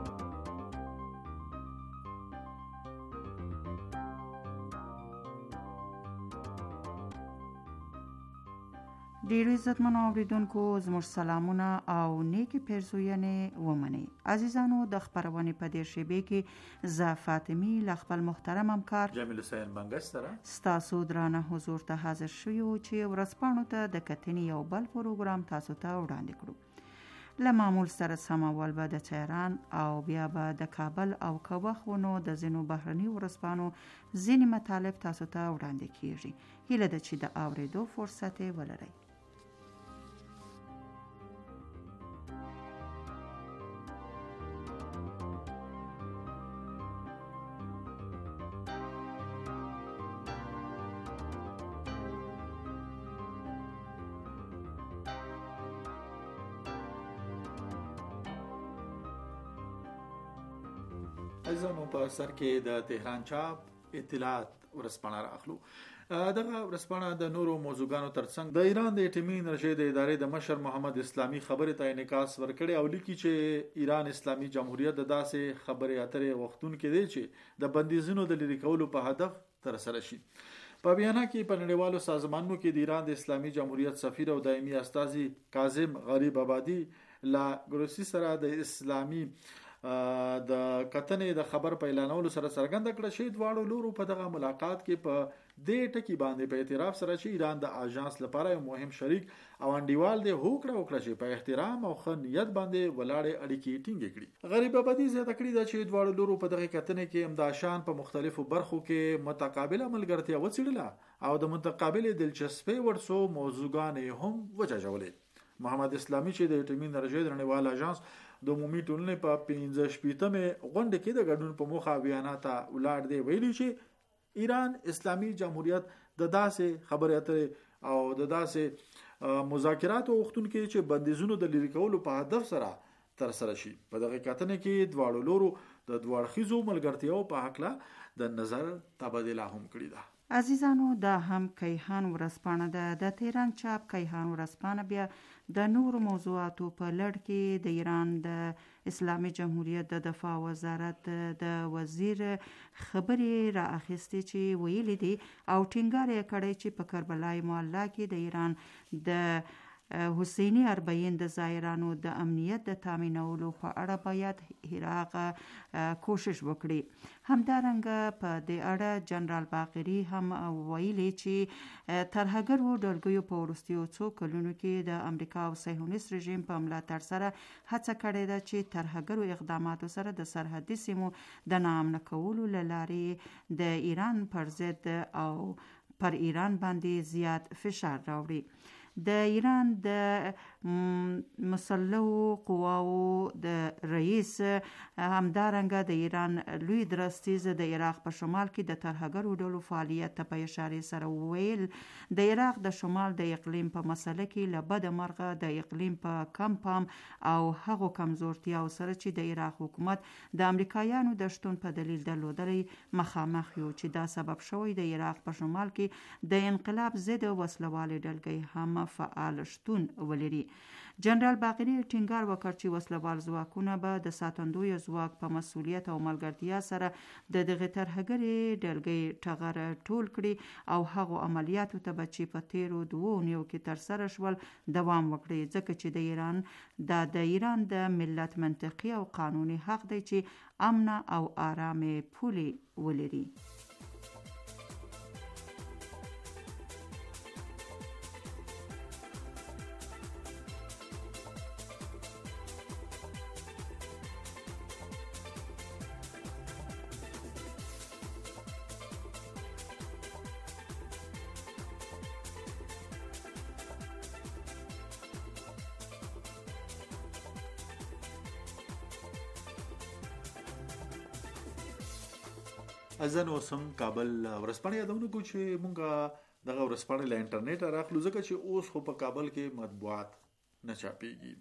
ډیرو عزتمنو اوریدونکو زموږ سلامونه او نیکی پیرزوینې ومنئ. عزیزانو د خپرونې په دې شیبې کې زه فاطمی له خپل محترم همکار جمیل حسین بنګش سره ستاسو درانه حضور ته حاضر شوو چې ورځپاڼو ته د کتنې یو بل پروګرام تاسو ته وړاندې کړو. له معمول سره سمول به د چیران او بیا به د کابل او کوخونو د ځینو بهرني ورځپاڼو ځینې مطالب تاسو ته وړاندې کیږي. هیله ده چې د اورېدو فرصت ولرئ. عزیزانو په سر کې د تهران چاپ اطلاعات ورځپاڼه راخلو. دغه ورځپاڼه د نورو موضوعګانو ترڅنګ د ایران د اټومي انرژۍ د ادارې د مشر محمد اسلامي خبرې ته انعکاس ورکړي او لیکي چې ایران اسلامي جمهوریت د داسې خبرې اترې وختونکو دی چې د بندیزونو د لرې کولو په هدف تر سره شي. په بیانیه کې په نړیوالو سازمانونو کې د ایران د اسلامي جمهوریت سفیر او دایمي استازي کاظم غریب آبادی لا ګروسی سره د اسلامي د کتنې د خبر په اعلانولو سره څرګنده کړه چې دواړو لورو په دغه ملاقات کې په دې ټکی باندې په اعتراف سره چې ایران د اژانس لپاره یو مهم شریک او انډیوال دی هوکړه وکړه چې په احترام او ښه نیت باندې ولاړې اړیکې ټینګې کړي. غریب آبادي زیاته کړې ده چې دواړو لورو په دغه کتنې کې امداشان په مختلفو برخو کې متقابله ملګرتیا وڅېړله او د متقابل دلچسپۍ وړ څو موضوعګانې هم وجاجولې. محمد اسلامي چې د اټومي انرژۍ د نړیوال اژانس د عمومي ټولنې په 15 غونډه کې د ګډون په موخه بیانات ولاړ دی ویلي چې ایران اسلامي جمهوریت د داسې خبرې اترې او د داسې مذاکراتو وختونکو چې بندیزونو د لرې کولو په هدف سره تر سره شي. په دغه کتنې کې دواړو لورو د دوړخیزو ملګرتیاو په حق د نظر تبادله هم کړې ده. عزیزانو دا هم کیهان ورځپاڼه ده. د تهران چاپ کیهان ورځپاڼه بیا د نورو موضوعاتو په لړ کې د ایران د اسلامي جمهوریت د دفاع وزارت د وزیر خبرې را اخیستې چې ویلي دي او ټینګار یې کړی چې په کربلای معلی کې د ایران د حسینی اربعین د زایرانو د امنیت د تامینولو په اړه باید هراغه کوشش وکړي. همدارنګه په دې اړه جنرال باقری هم ویلي چې ترهګرو ډلګیو په وروستیو څو کلونو کې د امریکا او صهیونیست رژیم په ملاتړ سره هڅه کړې ده چې ترهګرو اقداماتو سره د سرحدي سیمو د ناامن کولو لارې د ایران پر ضد او پر ایران باندې زیات فشار راوړي. د ایران د مسلحو قواو د رئیس همدارنګه د ایران لوی درستیز د عراق په شمال کې د ترهګرو ډلو فعالیت ته په اشاره سره ویل د عراق د شمال د اقلیم په مسله کې له بده مرغه د اقلیم په کم پام او هغو کمزورتیاو سره چې د عراق حکومت د امریکایانو د شتون په دلیل درلودلې مخامخ یو چې دا سبب شوی د عراق په شمال کې د انقلاب ضد وسلوال ډلګۍ هم فعال شتون ولري. جنرال باقری ټینګار وکړ چې وسلوال ځواکونه به د ساتندوی ځواک په مسؤلیت او ملګرتیا سره د دغه ترهګرې ډلګۍ ټغر ټول کړي او هغو عملیاتو ته به چې په تیرو 2.5 کې ترسره شول دوام وکړي، ځکه چې د ایران د ملت منطقي او قانوني حق دی چې امن او آرامه پولې ولري. ازن اوسم کابل ورسپانې یادونه کو چې مونږه دغه ورسپانې له انټرنیټ راخلو ځکه چې اوس خو په کابل کې مطبوعات نه چاپیږي.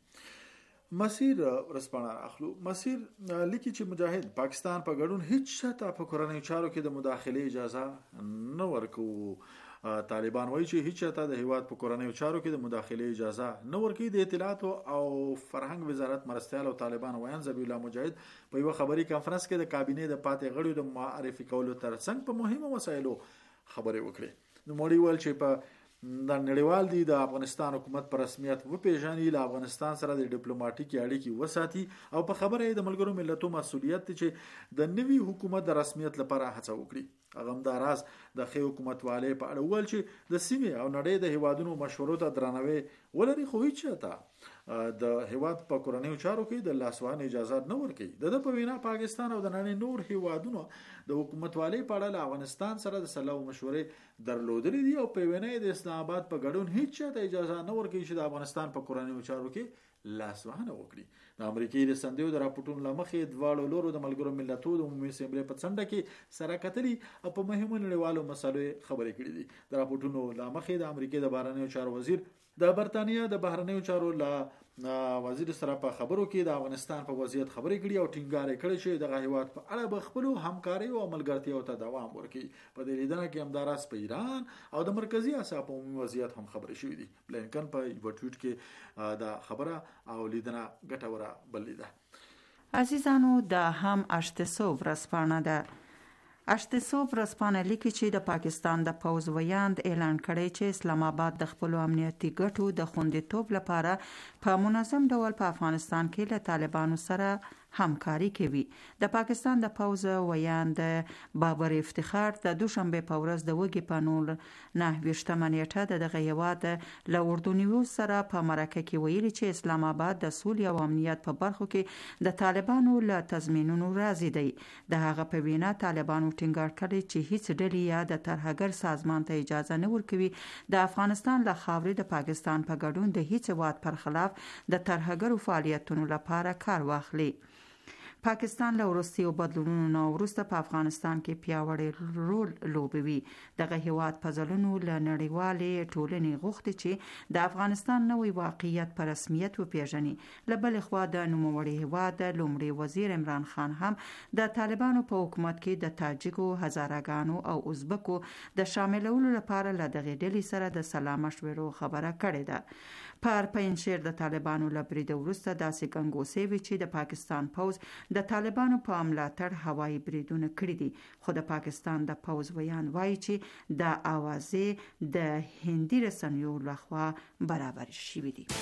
مسیر ورسپانې راخلو مسیر لیکي چې مجاهد پاکستان په ګډون هیڅ شته په کورنۍ چارو کې د مداخله اجازه نه ورکو. طالبان وایي چې هیڅ چاته د هیواد په کورنۍ چارو کې د مداخله اجازه نه ورکوي. د اطلاعات او فرهنګ وزارت مرستيال او طالبان وایي ذبیح الله مجاهد په یو خبري کانفرنس کې د کابینې د پاتې غړیو د معرفي کولو ترڅنګ په مهمو مسایلو خبرې وکړې. نو موري ول چې په د نړیوال دی د افغانستان حکومت پر رسمیت و پیژني، له افغانستان سره د ډیپلوماټیکي اړیکې وساتي او په خبره د ملګرو ملتونو مسؤلیت چې د نوي حکومت د رسمیت لپاره هڅه وکړي. هغه هم د راز د خې حکومت والي په اړه ول چې د سیمې او نړۍ د هیوادونو مشورو ته درناوی ولري، خو هیڅ چاته د هیواد په کورنۍ چارو کې د لاسوهنې اجازه نه ورکوي. د په وینا پاکستان او د نړۍ نور هیوادونو د حکومت والي په اړه افغانستان سره د سلو مشورې درلودلې دي او په وینا د اسلام آباد په ګډون هیڅ چاته اجازه نه ورکوي چې د افغانستان په کورنۍ چارو کې لاسوهنه وکړي. د امریکای د سندیو د راپورټونو لمخې دواړو لورو د ملګرو ملتونو د عمومي اسمبلی په څنډه کې سره کتلي او په مهمو نړیوالو مسایلو خبرې کړې دي. د راپورټونو لمخې د امریکای د بهرنیو چارو وزیر د برتانیا د بهرنیو چارو وزیر سره په خبرو کې د افغانستان په وضعیت خبرې کړې او ټینګار کړی چې د هیواد په اړه به خپل همکاري او ملګرتیا ته دوام ورکړي. په دې لیدنه کې همداراز په ایران او د مرکزی اسیا په عمومي وضعیت هم خبرې شوې دي. بلینکن په یو ټویټ کې دا خبره او لیدنه ګټوره بللیده. عزیزانو دا هم اشتسو ورسپانه ده. اشتسو ورسپانه لیکي چې د پاکستان د پوز ویاند اعلان کړی چې اسلام آباد د خپل امنیتي ګټو د خوندیتوب لپاره په منظم ډول په افغانستان کې له طالبانو سره همکاري کوي. د پاکستان د پوز ویاند بابر افتخار د دوشنبه په ورځ د وګي په 9 نیټه د دغه هیواد له اردنیو سره په مرکه کې ویلي چې اسلام آباد د سولې او امنیت په برخو کې د طالبانو له تضمینونو راضي دی. د هغه په وینا طالبانو ټینګار کړی چې هیڅ ډلې یا د ترهګر سازمان ته اجازه نه ورکوي د افغانستان له خاورې د پاکستان په ګډون د هیڅ واد پر خلاف د ترهګرو فعالیتونو لپاره کار واخلي. پاکستان له وروستیو بدلونونو وروسته په افغانستان کې پیاوړی رول لوبوي. دغه هیواد په ځلونو له نړیوالې ټولنې غوښتي چې د افغانستان نوې واقعیت په رسمیت وپیژني. له بلې خوا د نوموړي هیواد لومړي وزیر عمران خان هم د طالبانو په حکومت کې د تاجکو، هزارهګانو او ازبکو د شاملولو لپاره له دغه ډلې سره د سلا مشورو خبره کړې ده. پر پنځشیر د طالبانو له برید وروسته داسې ګنګوسې وي چې د پاکستان پوز د طالبانو په ملاتړ هوایي بریدونه کړي دي. خو د پاکستان د پوز ویان وایي چې د اوازې د هندي رسنیو لخوا برابر شوي دي.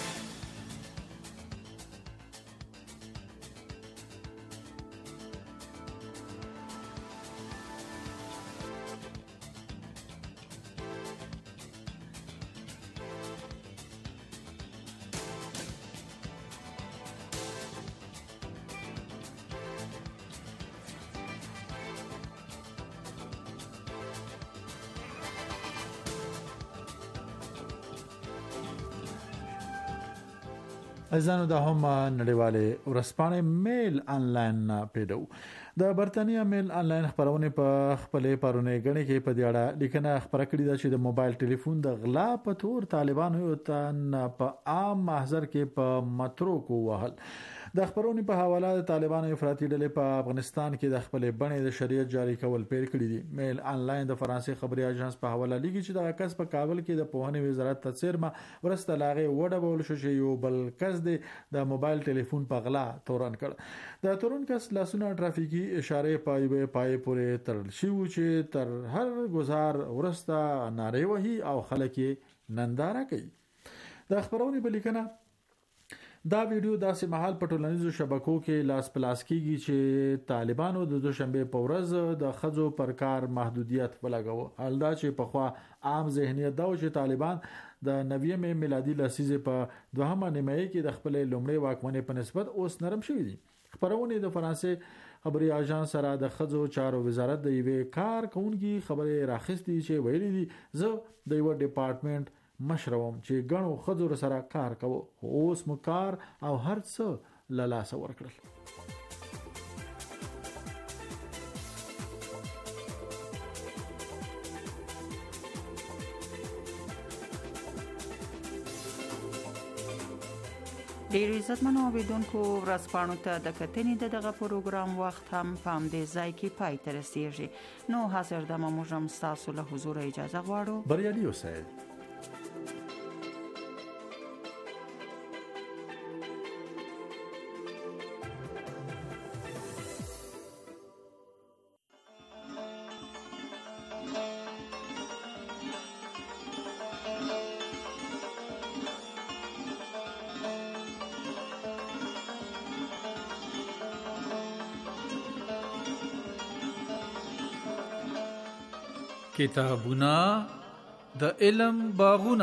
ازانو د هم نړیواله ورسپانې میل انلاین پیډو د برتانیا میل انلاین خبرونه په خپل پرونه غني کې په دیاړه لیکنه خبره کړې ده چې د موبایل ټلیفون د غلا په تور طالبانو ته په عام محضر کې په مترو کو وهل د خبرونې په حواله د طالبانو افراطي ډلې په افغانستان کې د خپل بڼې د شریعت جاری کول پیل کړی دي. میل انلاین د فرانسې خبري اژانس په حواله لیکي چې د کس په کابل کې د پوهنې وزارت تڅرمه ورسته لاغه وډه بول شو چې یو بل کس د موبایل ټلیفون په غلا تورن کړ. د تورن کس لاسونه ټرافیکي اشاره پای پورې تړل شي چې تر هر گزار ورسته ناره وهي او خلک ننداره کوي. د خبرونې په لیکنه دا ویډیو داسې مهال په ټولنیزو شبکو کې لاس پلاس کیږي چې طالبانو د دوشنبه په ورځ د خځو پر کار محدودیت ولګاوه. حال دا چې په خوا عام ذهنیت دا چې طالبان د 90 میلادي لسیزه په دوهمه نیمایي کې د خپل لومړي واکمنۍ په نسبت اوس نرم شوی دي. خبرونه د فرانسې خبري اژانس سره د خځو چارو وزارت د یوې کار کوونکی خبره راخستې چې ویلي دي زه د یو ډپارټمنټ مشروم چې غنو خځو سره کار کوو اوس مو کار او هر څه له لاسه ورکړل. ډیر عزتمنو اوریدونکو ورځپاڼو ته د کتنې دغه پروګرام وخت هم په همدې ځای کې پای ته رسیږي. نو حاضر دمه موږ هم ستاسو له حضور اجازه غواړو. بریالي اوسئ. کتابونه د علم باغونه.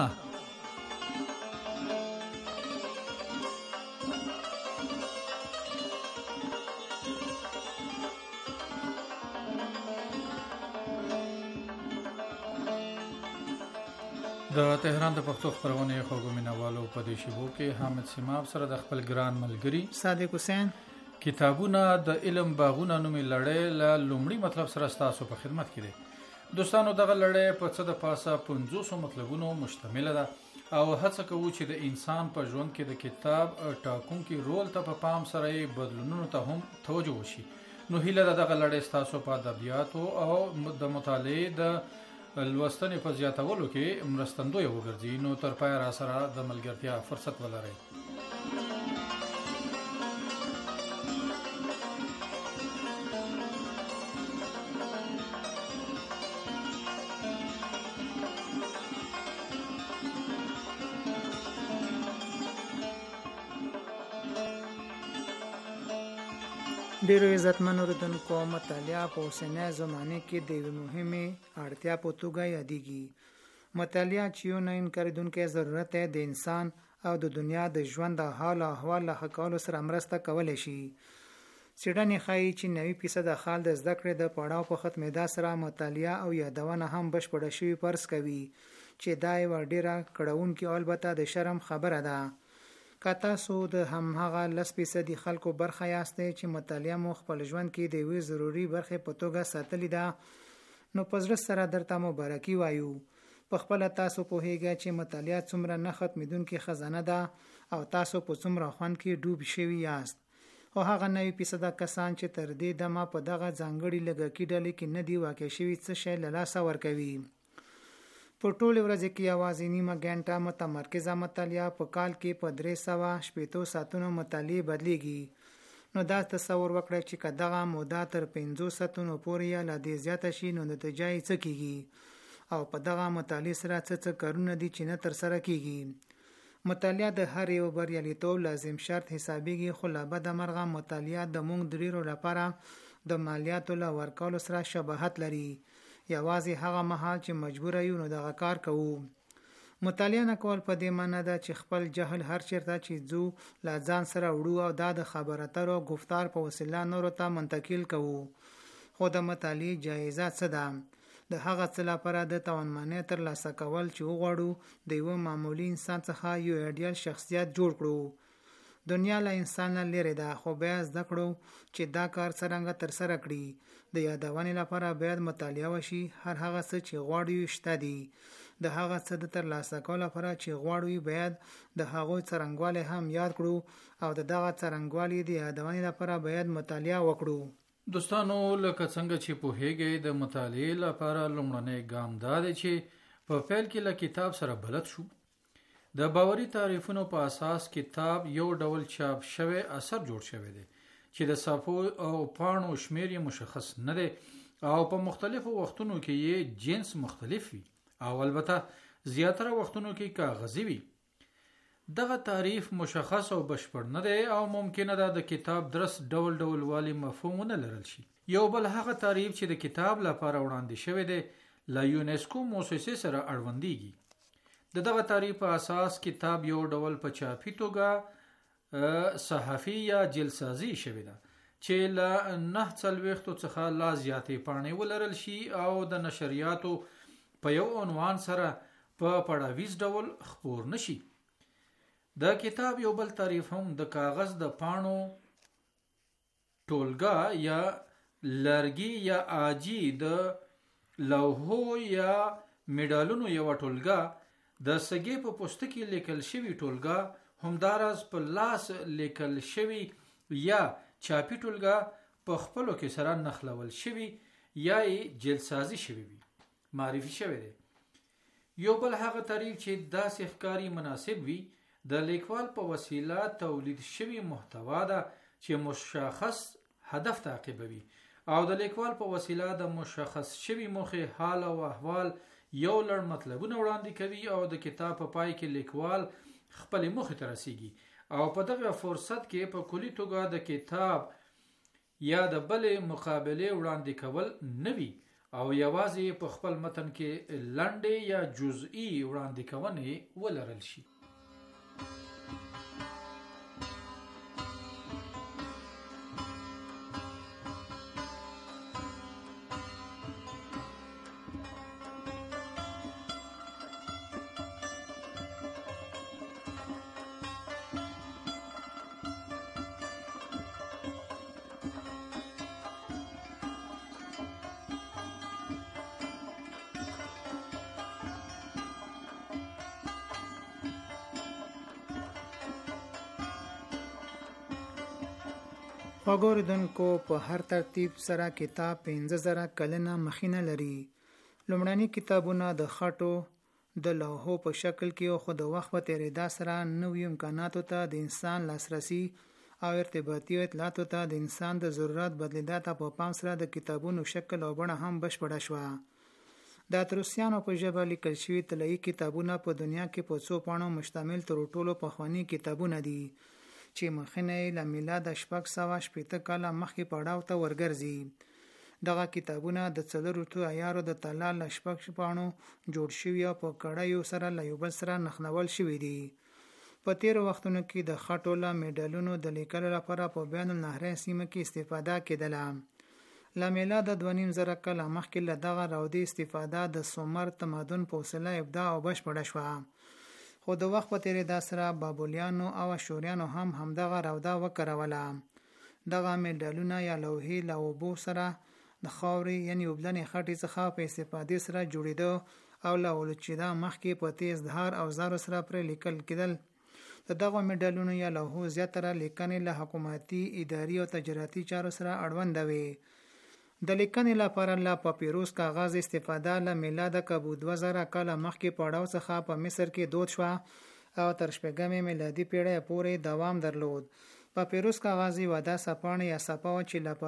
د تهران د پښتو خبرونه خوږو مینوالو په دې شیبو کې حامد سیماب سره د خپل ګران ملګری صادق حسین کتابونه د علم باغونه نومي لړۍ له لومړي مطلب سره تاسو په خدمت کې دي. دوستانو دغه لړۍ په څه د پاسه 500 مطلبونو مشتمل ده او هڅه کوو چې د انسان په ژوند کې د کتاب ټاکونکي رول ته په پام سره بدلونونو ته هم توجه وشي. نو هیله ده دغه لړۍ تاسو په ادبیاتو او د مطالعې د لوستنې په زیاتولو کې مرستندوی وګرځي. نو تر پای را سره د ملګرتیا فرصت ولرئ. ډیرو عزتمنو اوریدونکو مطالعه په اوسنۍ زمانه کې د یوې مهمې اړتیا په توګه یادېږي. مطالعه چې یو نه انکارېدونکی ضرورت دی د انسان او د دنیا د ژوند د حال او احوال له ښه کولو سره مرسته کولی شي. څېړنې ښایي چې 90% خال د زده کړې د پړاو په ختمېدا سره مطالعه او یادونه هم بشپړه شوي فرض کوي چې دا یوه ډیره کړاوونکې او البته د شرم خبره ده. که تاسو د همهغه 10% خلکو برخه یاستئ چې مطالعه مو خپل ژوند کې د یوې ضروري برخې په توګه ساتلې ده نو په زړه سره درته مبارکي وایو. په خپله تاسو پوهیږئ چې مطالعه څومره نه ختمېدونکې خزانه ده او تاسو په څومره خوند کې ډوب شوي یاست. خو هغه 90% کسان چې تر دې دمه په دغه ځانګړي لږکي ډلې کې نه دي واقع شوي څه شی له لاسه ورکوي. په ټوله ورځ کې یوازې نیمه ګنټه متمرکزه مطالعه په کال کې په 360 ساعتونو مطالعه بدلیږي. نو دا تصور وکړئ چې که دغه موده تر 500 ساعتونو پورې یا لا دې زیاته شي نو نتیجه یې څه کیږي او په دغه مطالعه سره څه کارونه دي چې نه ترسره کیږي. مطالعه د هر یو بریالیتوب لازم شرط حسابېږي خو لا بده مرغه مطالعه د موږ ډېرو لپاره د مالیاتو له ورکولو سره شباهت لري. یوازې هغه مهال چې مجبور یو نو دغه کار کوو. مطالعه نه کول په دې معنی ده چې خپل جهل هر چیرته چې ځو لا ځان سره وړو او دا د خبرو اترو گفتار په وسیله نورو ته منتقل کوو. خو د مطالعې جایزه څه ده؟ د هغه څه لپاره د توانمنۍ ترلاسه کول چې وغواړو د یوه معمولي انسان څخه یو ایډیال شخصیت جوړ کړو. دنیا له انسان نه لرې ده خو بیا زده کړو چې دا کار څرنګه ترسره کړي. د یادونې لپاره باید مطالعه وشي. هر هغه څه چې غواړو شته دي. د هغه څه د ترلاسه کولو لپاره چې غواړو باید د هغوی څرنګوالی هم یاد کړو او د دغه څرنګوالي د یادونې لپاره باید مطالعه وکړو. دوستانو لکه څنګه چې پوهیږئ د مطالعې لپاره لومړنی ګام دا دی چې په پیل کې له کتاب سره بلد شو. د باوري تعریفونو په اساس کتاب یو ډول چاپ شوی اثر جوړ شوی دی چې د صفحو او پاڼو شمیر یې مشخص نه دی او په مختلفو وختونو کې یې جنس مختلف وي او البته زیاتره وختونو کې کاغذي وي. دغه تعریف مشخص او بشپړ نه دی او ممکنه ده د کتاب درس ډول ډول والی مفهوم نه لرل شي. یو بل هغه تعریف چې د کتاب لپاره وړاندې شوی دی له یونسکو موسسې سره اړوندېږي. د دغه تعریف په اساس کتاب یو ډول په چاپي توګه صحافي یا جلسازي شوی ده چې له 49 څخه لا زیاتې پاڼې ولرل شي او د نشریاتو په یو عنوان سره په پړاویز ډول خپور نشي. د کتاب یو بل تعریف هم د کاغذ د پاڼو ټولګه یا لرګي یا آجي د لوحو یا میډالونو یو ټولګه د سګې په پوستکي لیکل شوی ټولګه همدارس په لاس لیکل شوی یا چاپی ټولګه په خپلو کې سره نخلول شوی یا جلسازي شوی وي معرفي شوی دی. یو بل هغه تعریف چې داسې ښکاری مناسب وي د لیکوال په وسیله تولید شوی محتوا ده چې مشخص هدف تعقیبوي او د لیکوال په وسیله د مشخص شوی موخې حال او احوال یو لړ مطلبونه وړاندې کوي او د کتاب په پای کې لیکوال خپل موخې ته رسیږي او په دغه فرصت کې په کلی توګه د کتاب یا د بلې مقابلې وړاندې کول نه وي او یوازې په خپل متن کې لنډې یا جزئی وړاندې کونې ولرل شي. وګوردونکو په هر ترتیب سره کتاب 15000 کلنه مخینه لري. لومړني کتابونه د خټو د لوحو په شکل کې خو د وخت په تیریدا سره نوې امکاناتو ته د انسان لاسرسي او ارتباطي اطلاعاتو ته د انسان د ضرورت بدلیدا ته په پام سره د کتابونو شکل او بڼه هم بشپړه شوه. د اتروسیانو په ژبه لیکل شوي طلایي کتابونه په دنیا کې په 100 پاڼو مشتمل تر ټولو پخواني کتابونه دي چې مخینه له میلاد 680 کاله مخکې پړاو ته ورګرځي. دغه کتابونه د څلورو عیارو د طلا له 6 پاڼو جوړ شوي او په کړایو سره له یو بل سره نښلول شوي دي. په تیر وختونو کې د خټو له میډالونو د لیکلو لپاره په بین النهرین سیمه کې استفاده کېدله. له میلاد 2500 کاله مخکې له دغه راودي استفاده د سومر تمدن په وسیله ابداع او بشپړه شوه. خو د وخت په تیریدا سره بابلیانو او اشوریانو هم همدغه راوده وکروله. دغه میډالونه یا لوحې له اوبو سره د خاورې یعنی وبلنې خټې څخه په استفادې سره جوړېده او له ولچېدا مخکې په تیز دهار او زارو سره پرې لیکل کېدل. د دغه میډالونو یا لوحو زیاتره لیکنې له حکومتي اداري او تجارتي چارو سره اړوند وي. د لیکنې لپاره له پاپیروس کاغذ استفاده له میلاد قبل 2000 کاله مخکې پړاو څخه په مصر کې دود شوه او تر 8 میلادي پیړۍ پورې دوام درلود. پاپیروس کاغذ یو داسې پاڼه یا صفحه چې له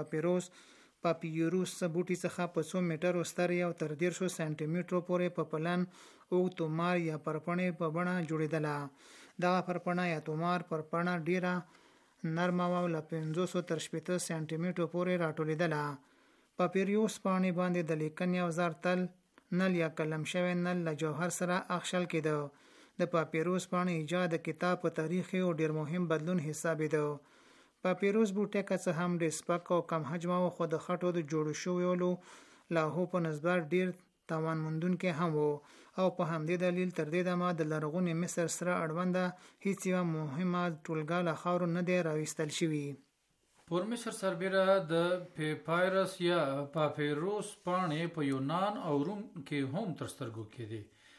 پاپیروس بوټي څخه په 100 میټر ستر او تر 150 سانتي میټر پورې په پلان او تومار یا پرپڼې په بڼه جوړېدله. دغه پرپڼه یا تومار پرپڼه ډیره نرمه او له 500 تر 80 سانتي میټر پورې راټولېدله. پاپیروس پاڼې باندې د لیکنې اوزار تل نل یا قلم شوی نل له جوهر سره اخشل کېده. د پاپیروس پاڼې ایجاد د کتاب په تاریخ یو ډیر مهم بدلون حسابېده. پاپیروس بوټی که څه هم ډېر سپک او کم حجمه و خو د خټو د جوړو شویو لوحو په نسبت ډیر تاوان موندونکی هم و او په همدې دلیل تر دې دمه د لرغوني مصر سره اړونده هیڅ یوه مهمه ټولګه له خاورو نه دی راویستل شوي. پر مصر سربیره د پیپایرس یا پاپیروس پاڼې په یونان او روم کې هم تر سترګو کېدې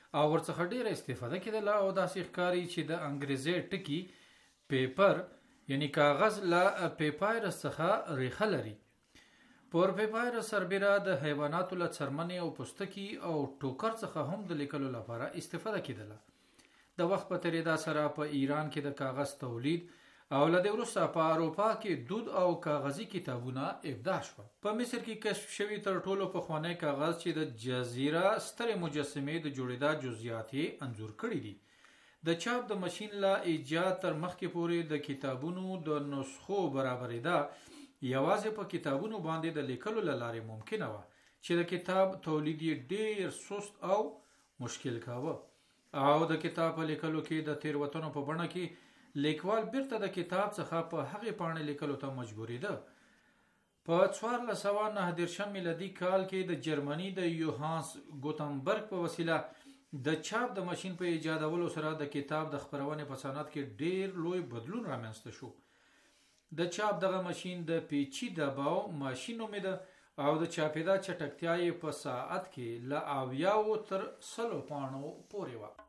او ورڅخه ډیره استفاده کېدله او داسې ښکاري چې د انګریزي ټکی پیپر یعنی کاغذ له پیپایرس څخه ریښه لري. پر پیپایرس سربیره د حیواناتو له څرمنې او پوستکي او ټوکر څخه هم د لیکلو لپاره استفاده کېدله. د وخت په تېرېدا سره په ایران کې د کاغذ تولید او له دې وروسته په اروپا کې دود او کاغذي کتابونه ابداع شول. په مصر کې کشف شوي تر ټولو پخوانی کاغذ چې د جزیره سترې مجسمې د جوړېدا جزئیات یې انځور کړي دي. د چاپ د ماشین لا ایجاد تر مخکې پورې د کتابونو د نسخو برابرېدا یوازې په کتابونو باندې د لیکلو له لارې ممکنه وه چې د کتاب تولید یې ډېر سست او مشکل کاوه او د کتاب په لیکلو کې د تېروتنو په بڼه کې لیکوال بیرته د کتاب څخه په هغې پاڼې لیکلو ته مجبورېده. په 1499 میلادي کال کې د جرمني د یوهانس ګوتنبرګ په وسیله د چاپ د ماشین په ایجادولو سره د کتاب د خپرونې په صنعت کې ډیر لوی بدلون رامنځته شو. د چاپ دغه ماشین د پیچي دباو ماشین نومېده او د چاپېدا چټکتیا یې په ساعت کې له 80 تر 100 پاڼو پورې وه.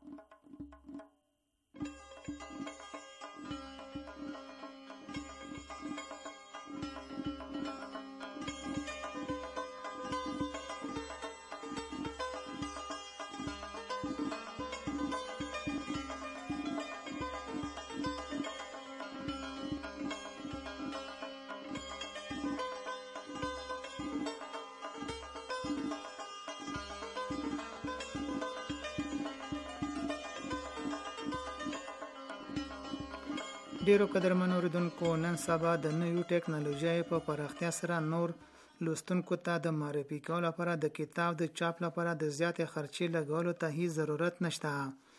ډیرو قدرمنو اوریدونکو، نن سبا د نویو ټیکنالوژۍ په پراختیا سره نور لوستونکو ته د معرفي کولو لپاره د کتاب د چاپ لپاره د زیاتې خرچې لګولو ته هیڅ ضرورت نشته.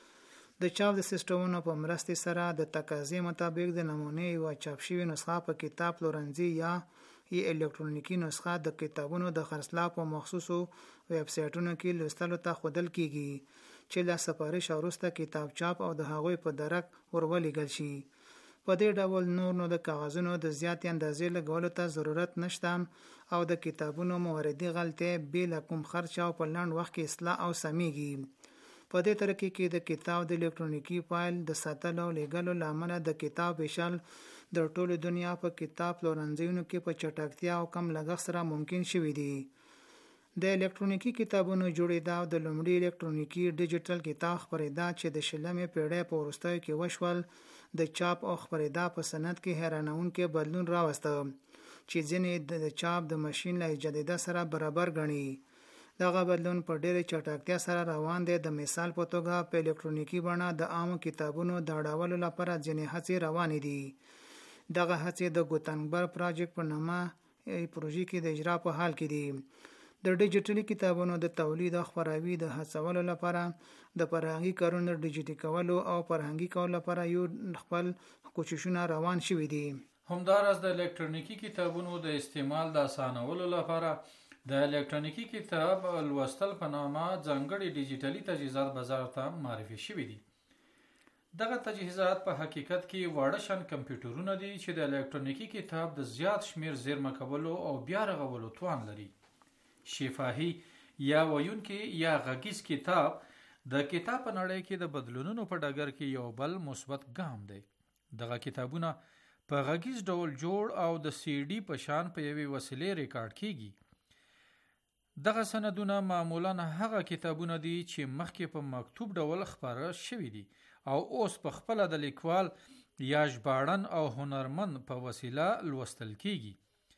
د چاپ د سیسټمونو په مرستې سره د تقاضې مطابق د نمونې یوه چاپ شوې نسخه په کتاب پلورنځي یا الکترونیکي نسخه د کتابونو د خرڅلاو په مخصوصو ویب سایټونو کې لوستلو ته ښودل کیږي چې له سفارش وروسته کتاب چاپ او د هغوی په درک ورولېږل شي. په دې ډول نور نو د کاغذونو د زیاتې اندازې لګولو ته ضرورت نشته او د کتابونو موردي غلطۍ بې له کوم خرچ او په لنډ وخت کې اصلاح او سمیږي. په دې طریقې کې د کتاب د الکترونیکي فایل د ساتلو او لیږلو له امله د کتاب ویشل د ټولو دنیا په کتاب پلورنځیو کې په چټکتیا او کم لګښت سره ممکن شوي دي. د الکترونیکي کتابونو جوړېدا او د لومړي الکترونیکي ډیجیټل کتاب خپرېدا چې د 20مې پیړۍ په وروستیو کې وشول د چاپ او خپرېدا په صنعت کې حیرانوونکی بدلون راوسته چې ځینې د چاپ د ماشین له ایجادېدا سره برابر ګڼي. دغه بدلون په ډېرې چټکتیا سره روان دی. د مثال په توګه په الکترونیکي بڼه د عامو کتابونو د اړولو لپاره ځینې هڅې روانې دي. دغه هڅې د ګوتنبرګ پروژیکټ په نامه پروژې کې د اجرا په حال کې دي. د ډیجیټلي کتابونو د تولید او خپراوي د هڅولو لپاره د فرهنګي کارونو ډیجیټي کولو او فرهنګي کولو لپاره یو خپل کوششونه روان شوي دي. همداراز د الکترونیکي کتابونو د استعمال د اسانولو لپاره د الکترونیکي کتاب لوستل په نامه ځانګړي ډیجیټلي تجهیزات بازار ته معرفي شوي دي. دغه تجهیزات په حقیقت کې واړه شان کمپیوټرونه دي چې د الکترونیکي کتاب د زیات شمیر زیرمه کولو او بیا رغولو توان لري. شفاهي یا ویونکي یا غږیز کتاب د کتاب په نړۍ کې د بدلونونو په ډګر کې یو بل مثبت ګام دی. دغه کتابونه په غږیز ډول جوړ او د سی ډي په شان په یوې وسیلې ریکارډ کیږي. دغه سندونه معمولا هغه کتابونه دي چې مخکې په مکتوب ډول خپاره شوي دي او اوس په خپل د لیکوال یا ژباړن او هنرمند په وسیله لوستل کیږي.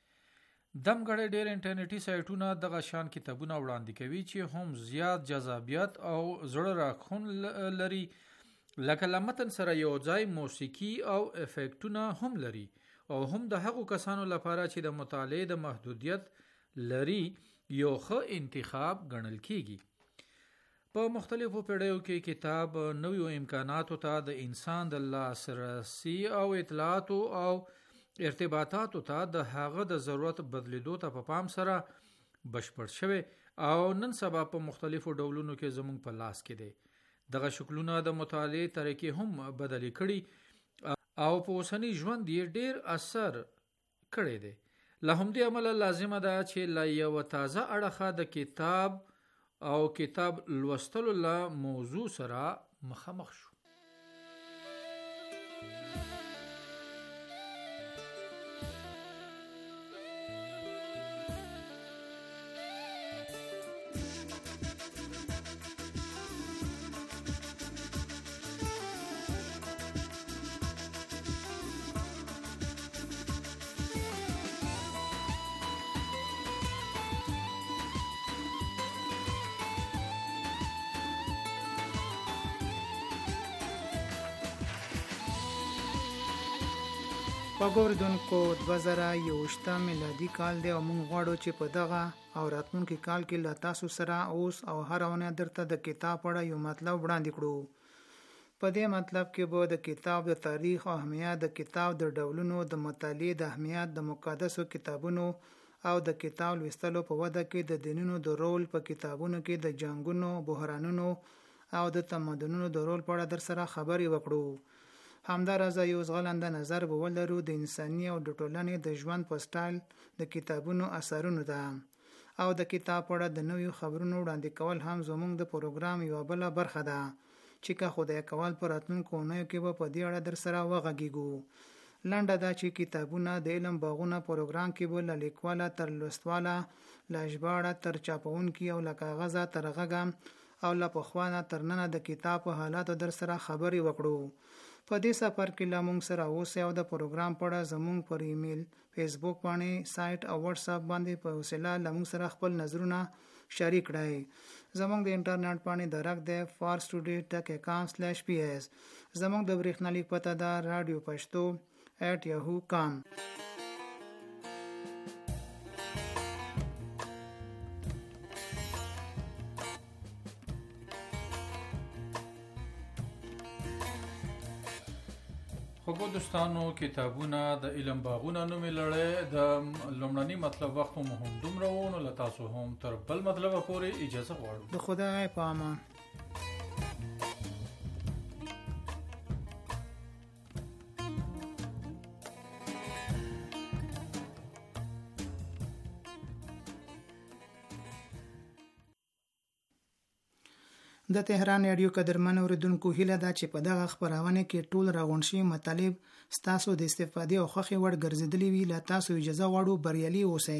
دمګړی ډېر انټرنیټي سایټونه دغه شان کتابونه وړاندې کوي چې هم زیات جذابیت او زړه راښکون لري، لکه له متن سره یو ځای موسیقي او افیکټونه هم لري او هم د هغو کسانو لپاره چې د مطالعې د محدودیت لري یو ښه انتخاب ګڼل کیږي. په مختلفو پیړیو کې کتاب نویو امکاناتو ته د انسان د لاسرسي او اطلاعاتو او ارتباطاتو ته د هغه د ضرورت بدلیدو ته په پام سره بشپړ شوی او نن سبا په مختلفو ډولونو کې زموږ په لاس کې دی. دغه شکلونه د مطالعې طریقې هم بدلې کړي او په اوسني ژوند یې ډیر اثر کړی دی. له همدې امله لازمه ده چې له یو تازه اړخه د کتاب او کتاب لوستلو له موضوع سره مخامخ شو. وګوردونکو 2021 میلادي کال دی او موږ غواړو چې په دغه او راتلونکي کال کې له تاسو سره اوس او هر اونۍ درته د کتاب په اړه یو مطلب وړاندې کړو. په دې مطلب کې به د کتاب د تاریخ او اهمیت، د کتاب د ډولونو، د مطالعې د اهمیت، د مقدسو کتابونو او د کتاب لوستلو په وده کې د دینونو د رول، په کتابونو کې د جنگونو، بحرانونو او د تمدنونو د رول په اړه در سره خبرې وکړو. همدارنګه یو ځغلنده نظر به ولرو د انساني او د ټولنې د ژوند په سټایل د کتابونو اثرونو ده او د کتاب په اړه د نویو خبرونو وړاندې کول هم زموږ د پروګرام یوه بله برخه ده چې که خدای کول په راتلونکو اونیو کې به په دې اړه در سره وغږیږو. لنډه دا چې کتابونه د علم باغونه پروګرام کې به له لیکواله تر لوستواله، له ژباړه تر چاپونکي او له کاغذه تر غږه او له پخوانه تر ننه د کتاب په حالاتو در سره خبرې وکړو. په دې سفر کې لا موږ سره اوسئ او د پروګرام په اړه زموږ پر ایمیل، فیسبوک باندې، سایت او واتس اپ باندې په وسیله له موږ سره خپل نظرونه شریک کړئ. زموږ د انټرنیټ باندې درک دی farstudy.com/ps. زموږ د برېښنالیک پته ده رادیو پښتو @yahoo.com. خو دوستانو کتابونه د علم باغونه نومې لړۍ د لومړني مطلب وخت مو هم دومره و، نو له تاسو هم تر بل مطلبه پورې اجازه غواړو. د خدای په امان. د تهران رادیو قدرمن اوریدونکو هیله ده چې په دغه خبرونه کې ټول راغونډ شوي مطالب ستاسو د استفادې او خوښې وړ ګرځېدلي وي. له تاسو اجازه غواړو بریالي اوسئ.